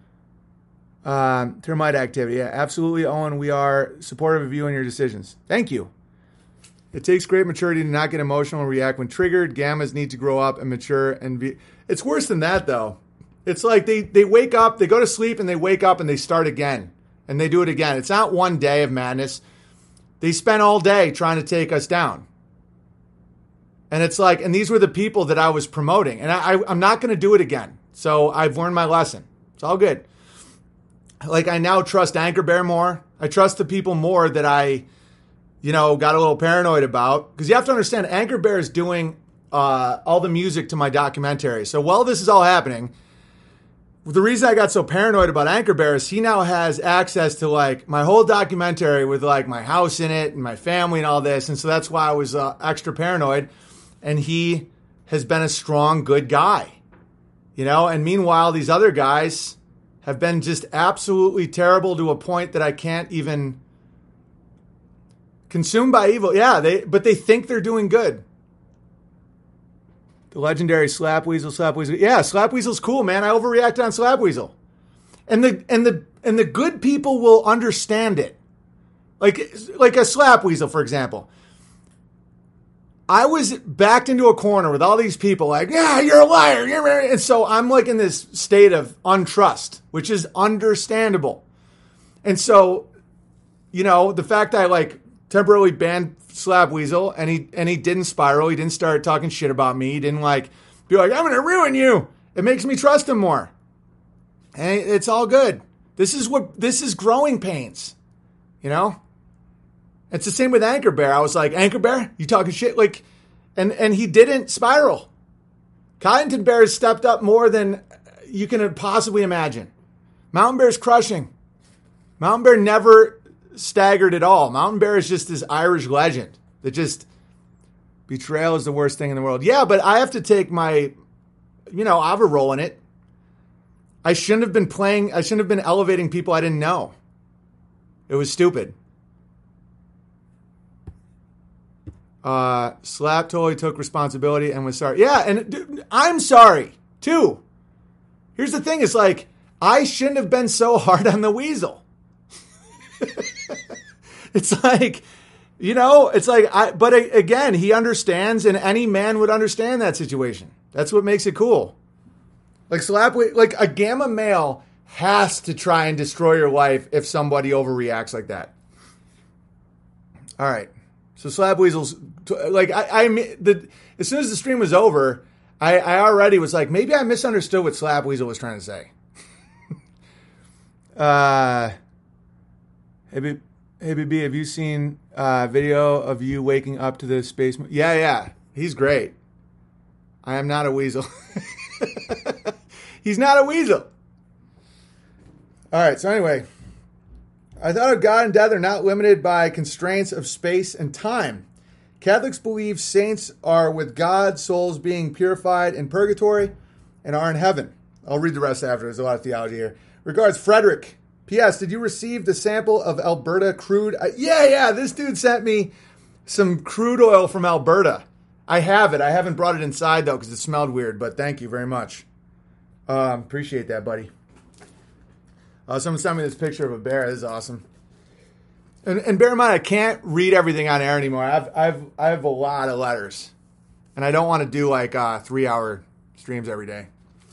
Um, termite activity. Yeah, absolutely, Owen. We are supportive of you and your decisions. Thank you. It takes great maturity to not get emotional and react when triggered. Gammas need to grow up and mature and be. It's worse than that, though. It's like they, they wake up, they go to sleep, and they wake up and they start again. And they do it again. It's not one day of madness. They spent all day trying to take us down. And it's like, and these were the people that I was promoting. And I, I, I'm not going to do it again. So I've learned my lesson. It's all good. Like, I now trust Anchor Bear more. I trust the people more that I, you know, got a little paranoid about. Because you have to understand, Anchor Bear is doing uh, all the music to my documentary. So while this is all happening, the reason I got so paranoid about Anchor Bear is he now has access to like my whole documentary with like my house in it and my family and all this. And so that's why I was uh, extra paranoid. And he has been a strong, good guy, you know? And meanwhile, these other guys have been just absolutely terrible to a point that I can't even consumed by evil. Yeah, they, but they think they're doing good. The legendary Slap Weasel, Slap Weasel. Yeah, Slap Weasel's cool, man. I overreacted on Slap Weasel. And the and the and the good people will understand it. Like like a Slap Weasel, for example. I was backed into a corner with all these people like, yeah, you're a liar. You're a... And so I'm like in this state of untrust, which is understandable. And so, you know, the fact that I like temporarily banned Slap Weasel and he and he didn't spiral, he didn't start talking shit about me, he didn't like be like, I'm gonna ruin you. It makes me trust him more. And it's all good. This is what this is growing pains. You know? It's the same with Anchor Bear. I was like, Anchor Bear, you talking shit? Like, and, and he didn't spiral. Kyington Bear has stepped up more than you can possibly imagine. Mountain Bear's crushing. Mountain Bear never staggered at all. Mountain Bear is just this Irish legend that just, betrayal is the worst thing in the world. Yeah, but I have to take my, you know, I have a role in it. I shouldn't have been playing, I shouldn't have been elevating people I didn't know. It was stupid. Uh, Slap totally took responsibility and was sorry. Yeah, and dude, I'm sorry, too. Here's the thing. It's like, I shouldn't have been so hard on the weasel. It's like, you know, it's like, I. but again, he understands, and any man would understand that situation. That's what makes it cool. Like, Slap, like a gamma male has to try and destroy your life if somebody overreacts like that. All right. So Slap Weasel's, like, I, I the, as soon as the stream was over, I, I already was like, maybe I misunderstood what Slap Weasel was trying to say. Uh, hey, B- hey, B B, have you seen a uh, video of you waking up to the space? Mo- yeah, yeah. He's great. I am not a weasel. He's not a weasel. All right, so anyway, I thought of God and death are not limited by constraints of space and time. Catholics believe saints are with God, souls being purified in purgatory, and are in heaven. I'll read the rest after. There's a lot of theology here. Regards, Frederick. P S. Did you receive the sample of Alberta crude? I, yeah, yeah, this dude sent me some crude oil from Alberta. I have it. I haven't brought it inside, though, because it smelled weird, but thank you very much. Um, appreciate that, buddy. Uh, someone sent me this picture of a bear. This is awesome. And, and bear in mind, I can't read everything on air anymore. I've, I've, I have a lot of letters. And I don't want to do, like, uh, three-hour streams every day.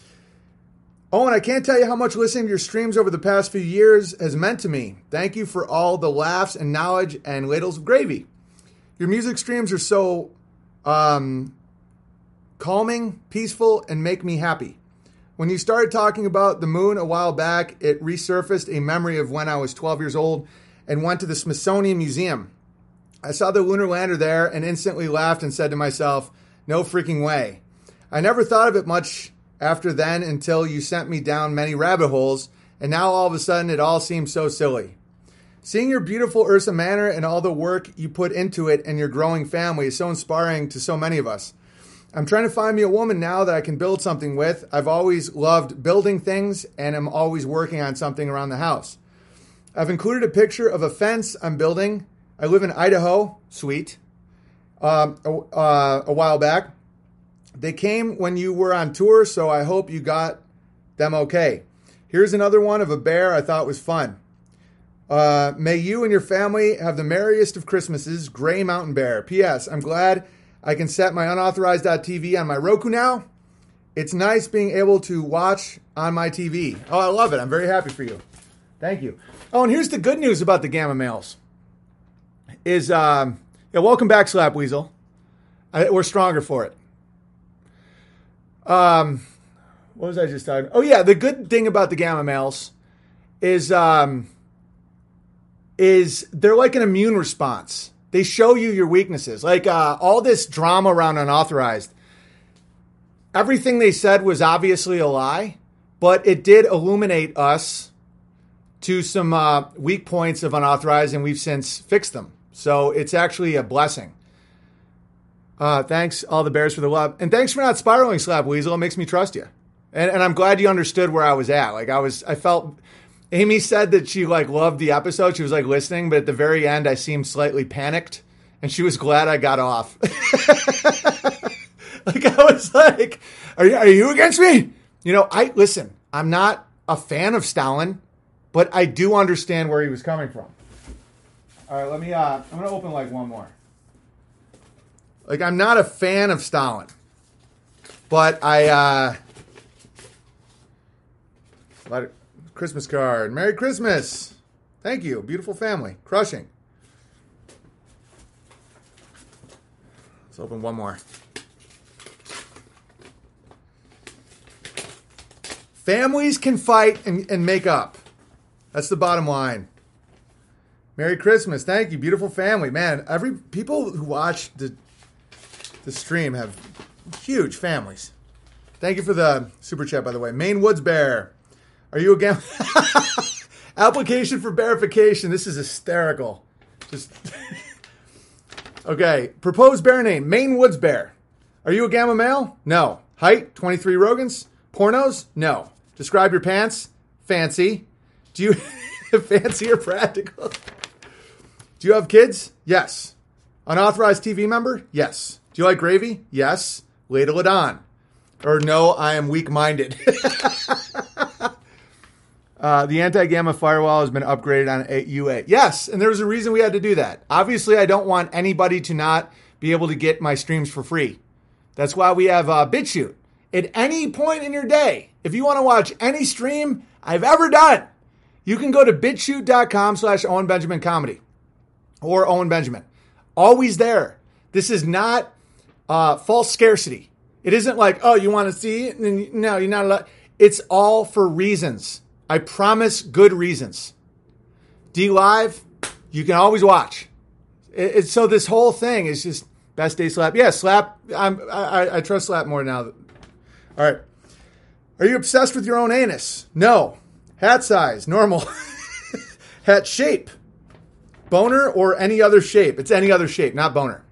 Oh, and I can't tell you how much listening to your streams over the past few years has meant to me. Thank you for all the laughs and knowledge and ladles of gravy. Your music streams are so um, calming, peaceful, and make me happy. When you started talking about the moon a while back, it resurfaced a memory of when I was twelve years old and went to the Smithsonian Museum. I saw the lunar lander there and instantly laughed and said to myself, no freaking way. I never thought of it much after then until you sent me down many rabbit holes, and now all of a sudden it all seems so silly. Seeing your beautiful Ursa Manor and all the work you put into it and your growing family is so inspiring to so many of us. I'm trying to find me a woman now that I can build something with. I've always loved building things and am always working on something around the house. I've included a picture of a fence I'm building. I live in Idaho, sweet, um, a, uh, a while back. They came when you were on tour, so I hope you got them okay. Here's another one of a bear I thought was fun. Uh, may you and your family have the merriest of Christmases, Gray Mountain Bear. P S. I'm glad I can set my unauthorized dot T V on my Roku now. It's nice being able to watch on my T V. Oh, I love it. I'm very happy for you. Thank you. Oh, and here's the good news about the Gamma Males. Is, um, yeah, welcome back, Slap Weasel. I, we're stronger for it. Um, what was I just talking? Oh, yeah, the good thing about the Gamma Males is, um, is they're like an immune response. They show you your weaknesses. Like uh, all this drama around Unauthorized. Everything they said was obviously a lie, but it did illuminate us to some uh, weak points of Unauthorized, and we've since fixed them. So it's actually a blessing. Uh, thanks, all the bears, for the love. And thanks for not spiraling, Slap Weasel. It makes me trust you. And, and I'm glad you understood where I was at. Like I was, I felt... Amy said that she like loved the episode. She was like listening, but at the very end, I seemed slightly panicked, and she was glad I got off. Like I was like, "Are you are you against me?" You know, I listen. I'm not a fan of Stalin, but I do understand where he was coming from. All right, let me. Uh, I'm gonna open like one more. Like I'm not a fan of Stalin, but I. Uh, let it, Christmas card. Merry Christmas. Thank you. Beautiful family. Crushing. Let's open one more. Families can fight and, and make up. That's the bottom line. Merry Christmas. Thank you. Beautiful family. Man, every people who watch the the stream have huge families. Thank you for the super chat, by the way. Maine Woods Bear. Are you again? Application for verification. This is hysterical. Just okay. Proposed bear name: Maine Woods Bear. Are you a gamma male? No. Height: twenty-three Rogans. Pornos? No. Describe your pants: fancy. Do you fancy or practical? Do you have kids? Yes. Unauthorized T V member? Yes. Do you like gravy? Yes. Ladle it on. Or no, I am weak-minded. Uh, the anti-gamma firewall has been upgraded on U A. Yes, and there was a reason we had to do that. Obviously, I don't want anybody to not be able to get my streams for free. That's why we have uh, BitChute. At any point in your day, if you want to watch any stream I've ever done, you can go to bitchute.com slash Owen Benjamin Comedy or Owen Benjamin. Always there. This is not uh, false scarcity. It isn't like, oh, you want to see it? No, you're not allowed. It's all for reasons. I promise good reasons. D Live, you can always watch. It, it, so this whole thing is just best day Slap. Yeah, Slap. I'm, I, I trust Slap more now. All right. Are you obsessed with your own anus? No. Hat size, normal. Hat shape, boner or any other shape. It's any other shape, not boner.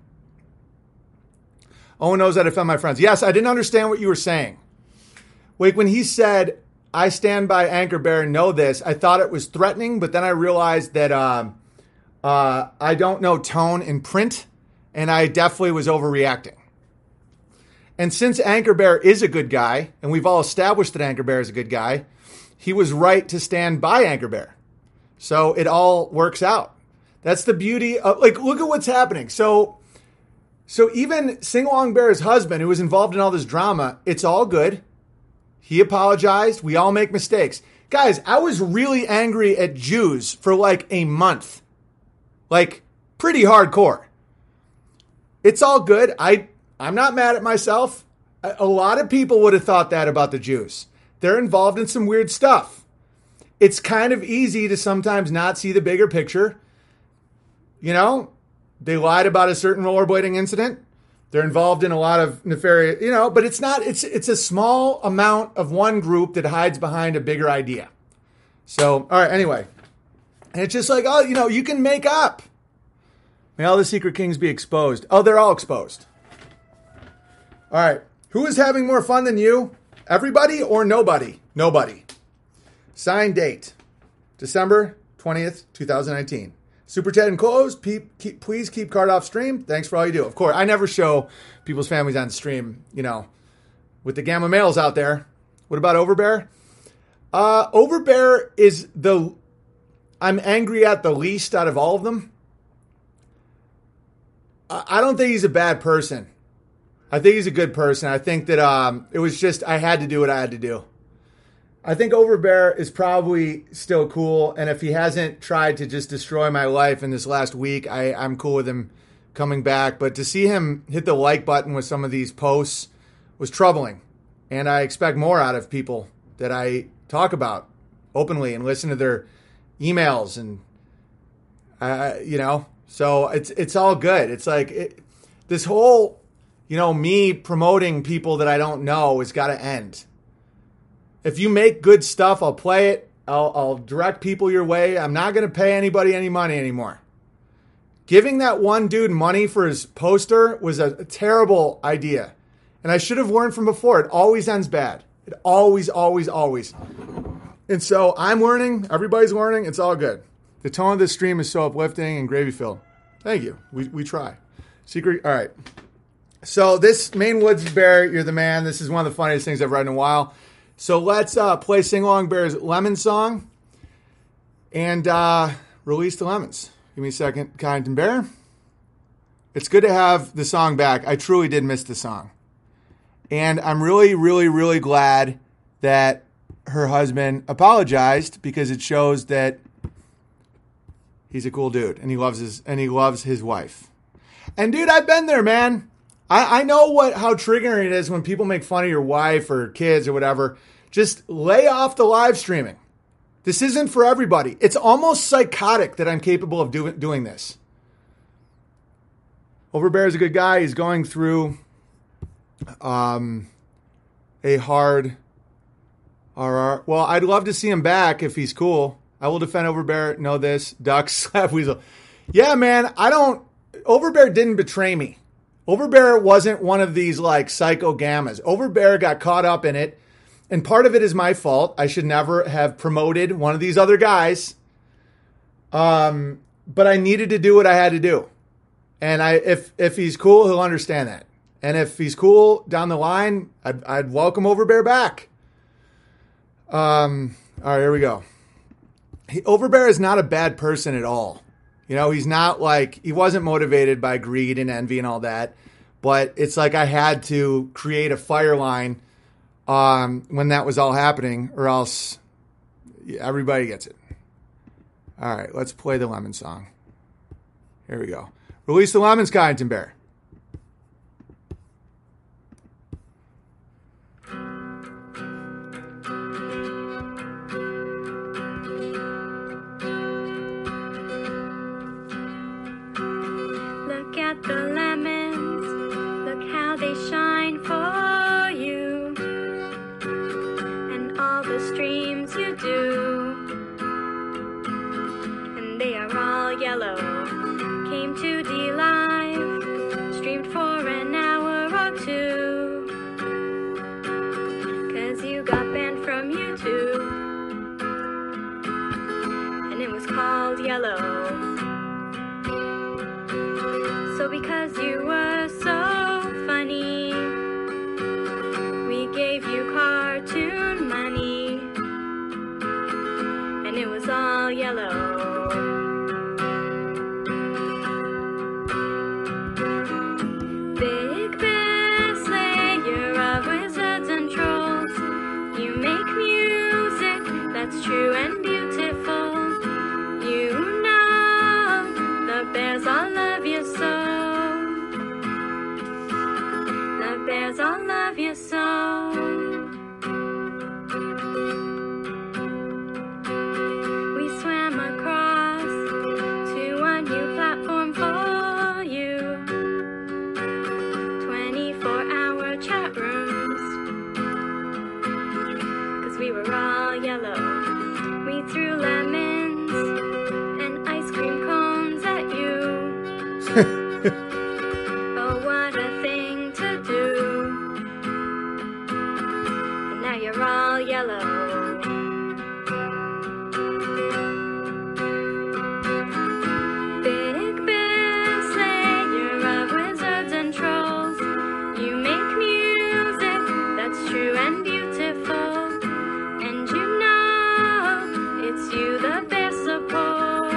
Owen knows that I found my friends. Yes, I didn't understand what you were saying. Wait, when he said, I stand by Anchor Bear and know this, I thought it was threatening, but then I realized that uh, uh, I don't know tone in print, and I definitely was overreacting. And since Anchor Bear is a good guy, and we've all established that Anchor Bear is a good guy, he was right to stand by Anchor Bear. So it all works out. That's the beauty of, like, look at what's happening. So, so even Sing Along Bear's husband, who was involved in all this drama, it's all good. He apologized. We all make mistakes. Guys, I was really angry at Jews for like a month. Like, pretty hardcore. It's all good. I, I'm not mad at myself. A, a lot of people would have thought that about the Jews. They're involved in some weird stuff. It's kind of easy to sometimes not see the bigger picture. You know, they lied about a certain rollerblading incident. They're involved in a lot of nefarious, you know, but it's not, it's it's a small amount of one group that hides behind a bigger idea. So, all right, anyway. And it's just like, oh, you know, you can make up. May all the secret kings be exposed. Oh, they're all exposed. All right. Who is having more fun than you? Everybody or nobody? Nobody. Sign date, December twentieth, twenty nineteen. Super chat enclosed. Keep, keep, please keep card off stream. Thanks for all you do. Of course, I never show people's families on stream, you know, with the gamma males out there. What about Overbear? Uh, Overbear is the, I'm angry at the least out of all of them. I, I don't think he's a bad person. I think he's a good person. I think that um, it was just, I had to do what I had to do. I think Overbear is probably still cool, and if he hasn't tried to just destroy my life in this last week, I, I'm cool with him coming back. But to see him hit the like button with some of these posts was troubling, and I expect more out of people that I talk about openly and listen to their emails, and uh, you know, so it's it's all good. It's like it, this whole, you know, me promoting people that I don't know has got to end. If you make good stuff, I'll play it. I'll, I'll direct people your way. I'm not going to pay anybody any money anymore. Giving that one dude money for his poster was a, a terrible idea. And I should have learned from before. It always ends bad. It always, always, always. And so I'm learning. Everybody's learning. It's all good. The tone of this stream is so uplifting and gravy-filled. Thank you. We we try. Secret. All right. So this Maine Woods Bear, you're the man. This is one of the funniest things I've read in a while. So let's uh, play Sing Along Bear's Lemon Song and uh, release the lemons. Give me a second, Kyneton Bear. It's good to have the song back. I truly did miss the song. And I'm really, really, really glad that her husband apologized, because it shows that he's a cool dude and he loves his and he loves his wife. And dude, I've been there, man. I, I know what how triggering it is when people make fun of your wife or kids or whatever. Just lay off the live streaming. This isn't for everybody. It's almost psychotic that I'm capable of do, doing this. Overbear is a good guy. He's going through um, a hard R R. Well, I'd love to see him back if he's cool. I will defend Overbear. Know this. Duck, slap, weasel. Yeah, man. I don't... Overbear didn't betray me. Overbear wasn't one of these like psycho gammas. Overbear got caught up in it, and part of it is my fault. I should never have promoted one of these other guys. Um, but I needed to do what I had to do, and I if if he's cool, he'll understand that. And if he's cool down the line, I'd, I'd welcome Overbear back. Um, all right, here we go. He, Overbear is not a bad person at all. You know, he's not like, he wasn't motivated by greed and envy and all that, but it's like I had to create a fire line um, when that was all happening, or else everybody gets it. All right, let's play the lemon song. Here we go. Release the lemons, Kyneton Bear. chat rooms. Cause we were all yellow. We threw lemons and ice cream cones at you. Oh, what a thing to do. And now you're all yellow. Big Bear Slayer of wizards and trolls. You make music that's true and beautiful. And you know it's you the bear support.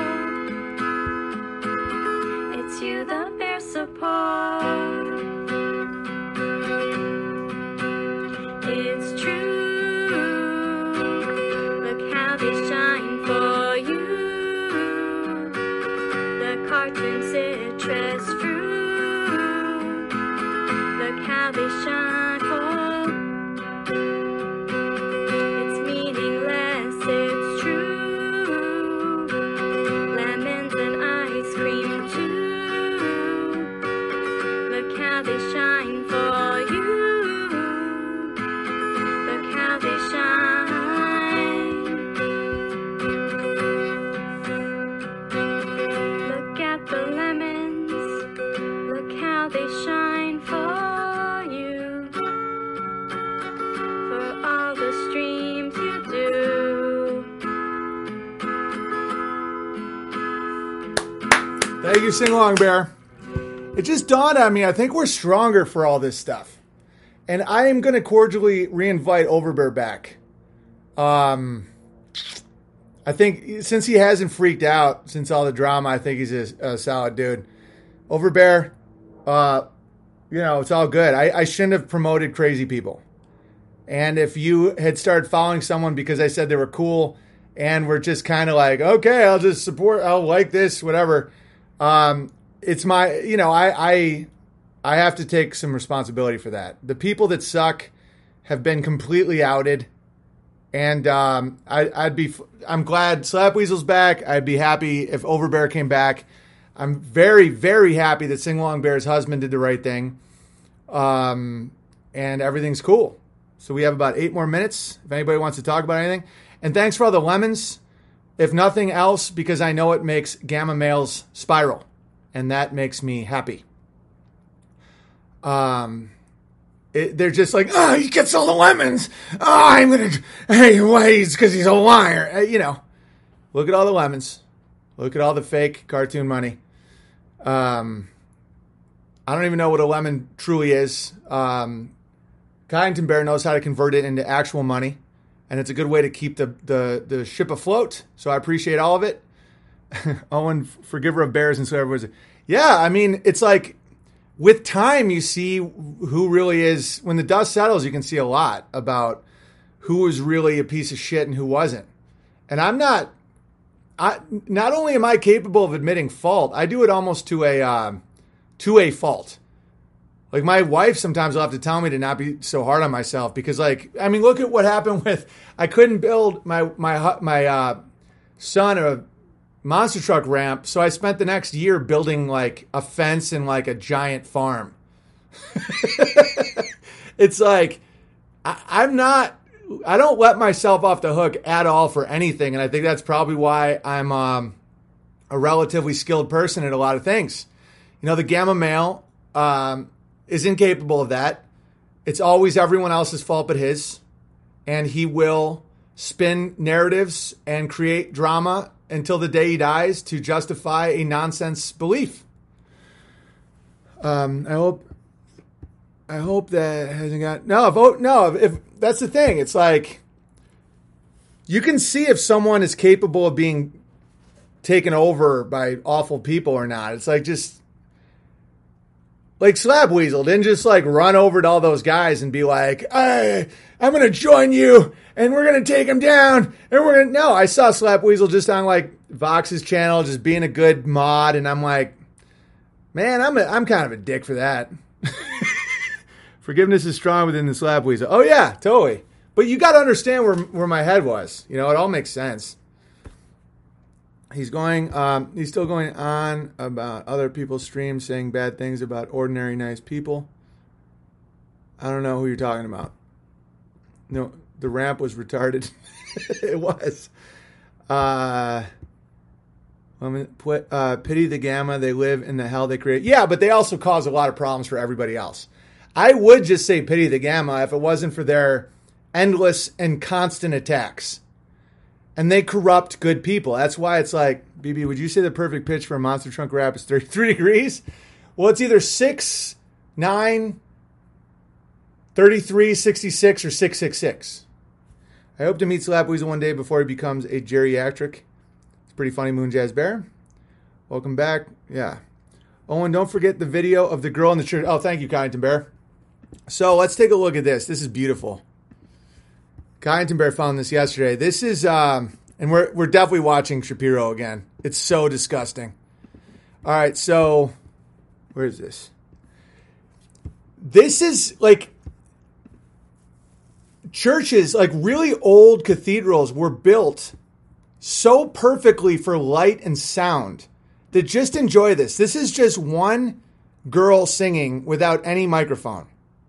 It's you the bear support. It's true. Look how they shine for you. The cartoon citrus fruit. Look how they shine for. It's meaningless, it's true. Lemons and ice cream too. Look how they shine for you. Look how they shine. Look at the lemons. Look how they shine for you. For all the streams you do. Thank you, Sing Along Bear. It just dawned on me, I think we're stronger for all this stuff. And I am going to cordially re-invite Overbear back. Um, I think since he hasn't freaked out since all the drama, I think he's a, a solid dude. Overbear, uh, you know, it's all good. I, I shouldn't have promoted crazy people. And if you had started following someone because I said they were cool and were just kind of like, okay, I'll just support, I'll like this, whatever. Um, it's my, you know, I, I, I have to take some responsibility for that. The people that suck have been completely outed. And um, I, I'd be, I'm glad Slap Weasel's back. I'd be happy if Overbear came back. I'm very, very happy that Sing Along Bear's husband did the right thing. Um, and everything's cool. So we have about eight more minutes if anybody wants to talk about anything. And thanks for all the lemons. If nothing else, because I know it makes gamma males spiral. And that makes me happy. Um, it, they're just like, oh, he gets all the lemons. Oh, I'm going to, hey, why? It's because he's a liar. Uh, you know, look at all the lemons. Look at all the fake cartoon money. Um, I don't even know what a lemon truly is. Um, Kyington Bear knows how to convert it into actual money. And it's a good way to keep the, the, the ship afloat. So I appreciate all of it. Owen, forgiver of bears, and so everyone's, yeah, I mean, it's like with time you see who really is. When the dust settles, you can see a lot about who was really a piece of shit and who wasn't. And I'm not. I not only am I capable of admitting fault, I do it almost to a uh, to a fault. Like my wife sometimes will have to tell me to not be so hard on myself because, like, I mean, look at what happened with I couldn't build my my my uh, son a monster truck ramp, so I spent the next year building like a fence and like a giant farm. It's like I, I'm not. I don't let myself off the hook at all for anything, and I think that's probably why I'm um, a relatively skilled person at a lot of things. You know, the gamma male um, is incapable of that. It's always everyone else's fault but his, and he will spin narratives and create drama until the day he dies to justify a nonsense belief. Um, I hope, I hope that hasn't got no vote. No, if, if that's the thing, it's like you can see if someone is capable of being taken over by awful people or not. It's like just like Slap Weasel didn't just like run over to all those guys and be like, hey, I'm going to join you and we're going to take him down. And we're going to, no, I saw Slap Weasel just on like Vox's channel, just being a good mod. And I'm like, man, I'm a, I'm kind of a dick for that. Forgiveness is strong within the Slap Weasel. Oh yeah, totally. But you got to understand where, where my head was. You know, it all makes sense. He's going, um, he's still going on about other people's streams saying bad things about ordinary nice people. I don't know who you're talking about. No, the ramp was retarded. It was. Uh, put, uh, pity the gamma. They live in the hell they create. Yeah, but they also cause a lot of problems for everybody else. I would just say pity the gamma if it wasn't for their endless and constant attacks. And they corrupt good people. That's why it's like, B B, would you say the perfect pitch for a monster trunk rap is thirty-three degrees? Well, it's either six, nine, thirty-three, sixty-six, or six six six. I hope to meet Slap Weasel one day before he becomes a geriatric. It's pretty funny, Moon Jazz Bear. Welcome back. Yeah. Oh, and don't forget the video of the girl in the church. Oh, thank you, Kyneton Bear. So let's take a look at this. This is beautiful. Kyneton Bear found this yesterday. This is, um, and we're we're definitely watching Shapiro again. It's so disgusting. All right, so where is this? This is like churches, like really old cathedrals were built so perfectly for light and sound that just enjoy this. This is just one girl singing without any microphone.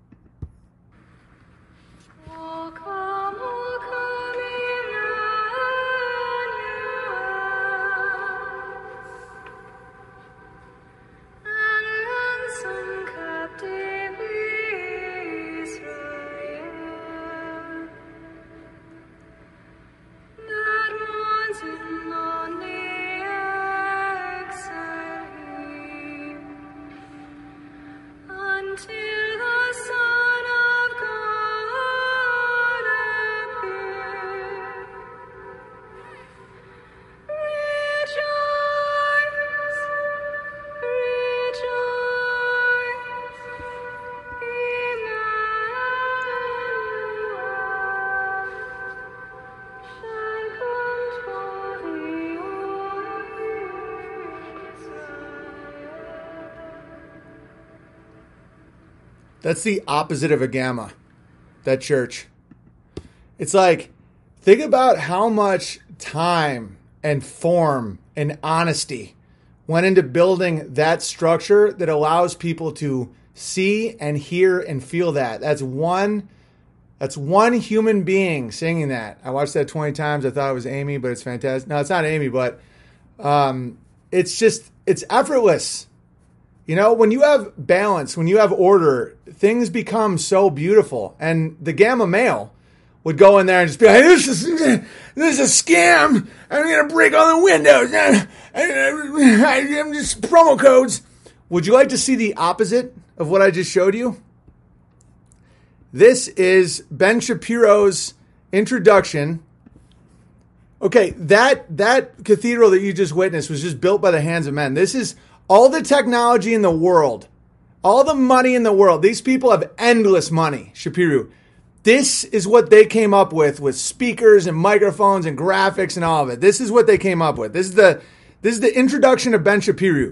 That's the opposite of a gamma, that church. It's like, think about how much time and form and honesty went into building that structure that allows people to see and hear and feel that. That's one, that's one human being singing that. I watched that twenty times. I thought it was Amy, but it's fantastic. No, it's not Amy, but um, it's just, it's effortless. You know, when you have balance, when you have order, things become so beautiful. And the gamma male would go in there and just be like, this is, this is a scam. I'm going to break all the windows. I'm just promo codes. Would you like to see the opposite of what I just showed you? This is Ben Shapiro's introduction. Okay, that, that cathedral that you just witnessed was just built by the hands of men. This is all the technology in the world, all the money in the world. These people have endless money, Shapiro. This is what they came up with, with speakers and microphones and graphics and all of it. This is what they came up with. This is the this is the introduction of Ben Shapiro.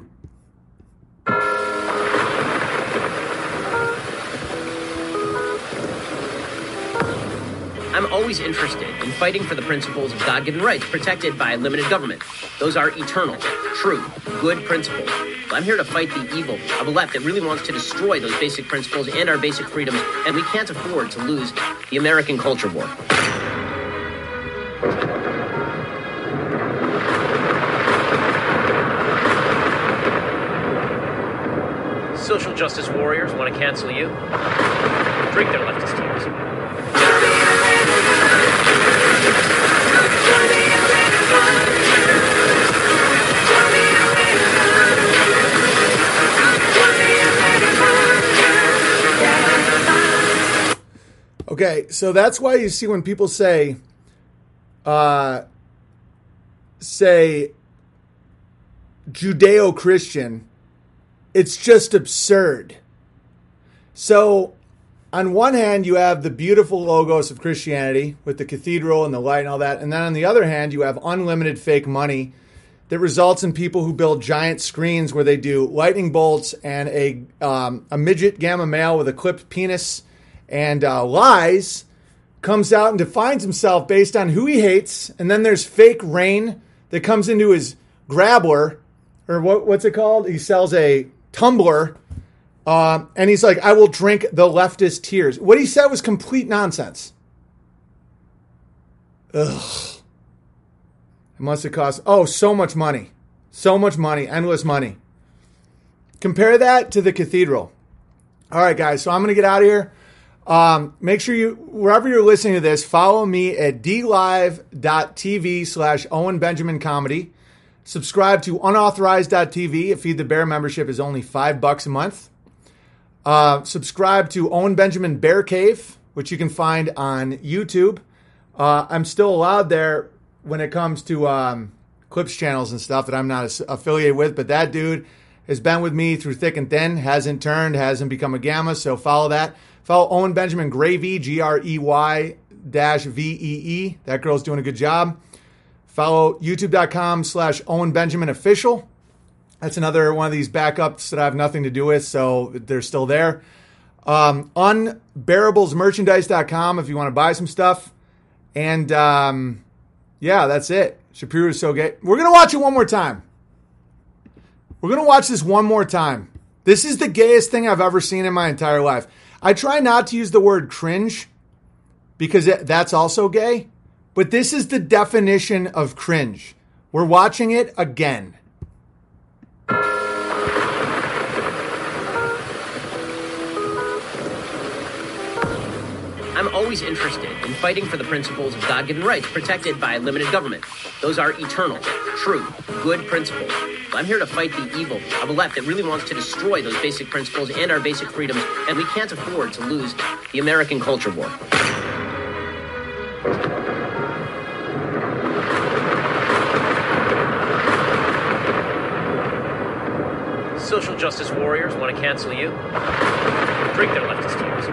I'm always interested in fighting for the principles of God-given rights protected by limited government. Those are eternal, true, good principles. I'm here to fight the evil of a left that really wants to destroy those basic principles and our basic freedoms, and we can't afford to lose the American culture war. Social justice warriors want to cancel you? Drink their leftist tears. Okay, so that's why you see when people say, uh, say Judeo-Christian, it's just absurd. So on one hand, you have the beautiful logos of Christianity with the cathedral and the light and all that. And then on the other hand, you have unlimited fake money that results in people who build giant screens where they do lightning bolts and a um, a midget gamma male with a clipped penis and uh, lies comes out and defines himself based on who he hates. And then there's fake rain that comes into his grabbler, or what, what's it called? He sells a tumbler Um, and he's like, I will drink the leftist tears. What he said was complete nonsense. Ugh. It must have cost, oh, so much money. So much money. Endless money. Compare that to the cathedral. All right, guys. So I'm going to get out of here. Um, make sure you, wherever you're listening to this, follow me at dlive.tv slash Owen Benjamin Comedy. Subscribe to unauthorized.tv. A Feed the Bear membership is only five bucks a month. Uh, subscribe to Owen Benjamin Bear Cave, which you can find on YouTube. Uh, I'm still allowed there when it comes to um, clips channels and stuff that I'm not affiliated with, but that dude has been with me through thick and thin, hasn't turned, hasn't become a gamma, so follow that. Follow Owen Benjamin Gravy, G R E Y dash V E E. That girl's doing a good job. Follow youtube.com slash Owen Benjamin Official. That's another one of these backups that I have nothing to do with, so they're still there. Um, unbearables merchandise dot com if you want to buy some stuff. And, um, yeah, that's it. Shapiro is so gay. We're going to watch it one more time. We're going to watch this one more time. This is the gayest thing I've ever seen in my entire life. I try not to use the word cringe because it, that's also gay. But this is the definition of cringe. We're watching it again. I'm always interested in fighting for the principles of God-given rights protected by limited government. Those are eternal, true, good principles. I'm here to fight the evil of a left that really wants to destroy those basic principles and our basic freedoms, and we can't afford to lose the American culture war. Social justice warriors want to cancel you. Drink their leftist tears.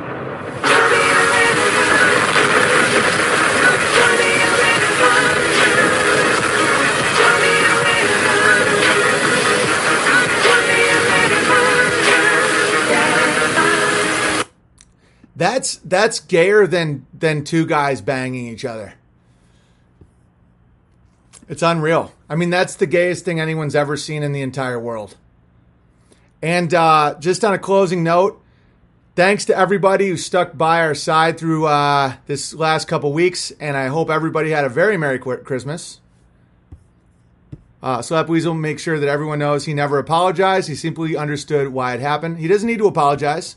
That's that's gayer than than two guys banging each other. It's unreal. I mean, that's the gayest thing anyone's ever seen in the entire world. And uh, just on a closing note, thanks to everybody who stuck by our side through uh, this last couple weeks, and I hope everybody had a very Merry Christmas. Uh, Slap Weasel makes sure that everyone knows he never apologized. He simply understood why it happened. He doesn't need to apologize.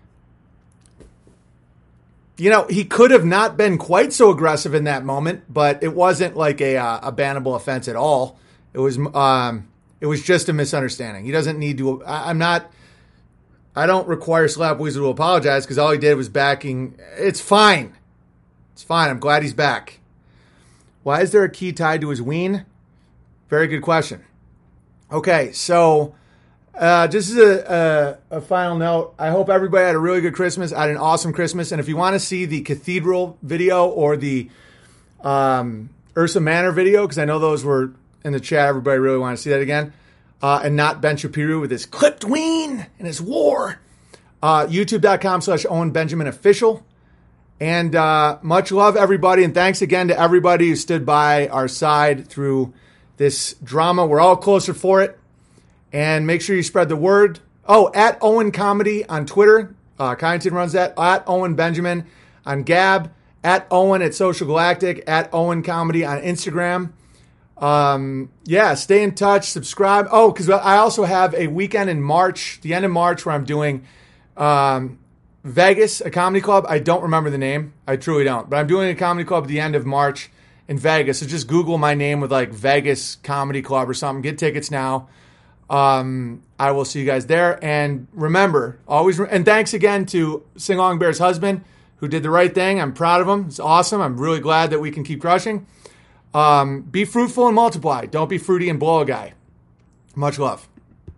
You know, he could have not been quite so aggressive in that moment, but it wasn't like a, uh, a bannable offense at all. It was... Um, It was just a misunderstanding. He doesn't need to. I, I'm not. I don't require Slap Weasel to apologize because all he did was backing. It's fine. It's fine. I'm glad he's back. Why is there a key tied to his ween? Very good question. Okay, so uh, just as a, a, a final note, I hope everybody had a really good Christmas. I had an awesome Christmas. And if you want to see the Cathedral video or the um, Ursa Manor video, because I know those were in the chat, everybody really want to see that again. Uh, and not Ben Shapiro with his clipped ween and his war. Uh, YouTube.com slash Owen Benjamin Official. And uh, much love, everybody. And thanks again to everybody who stood by our side through this drama. We're all closer for it. And make sure you spread the word. Oh, at Owen Comedy on Twitter. Uh, Kyneton runs that. At Owen Benjamin on Gab. At Owen at Social Galactic. At Owen Comedy on Instagram. Um, yeah, stay in touch, subscribe. Oh, because I also have a weekend in March, the end of March, where I'm doing um, Vegas, a comedy club. I don't remember the name. I truly don't. But I'm doing a comedy club at the end of March in Vegas. So just Google my name with like Vegas Comedy Club or something. Get tickets now. Um, I will see you guys there. And remember, always, re- and thanks again to Sing Along Bear's husband who did the right thing. I'm proud of him. It's awesome. I'm really glad that we can keep crushing. Um, be fruitful and multiply. Don't be fruity and blow a guy. Much love.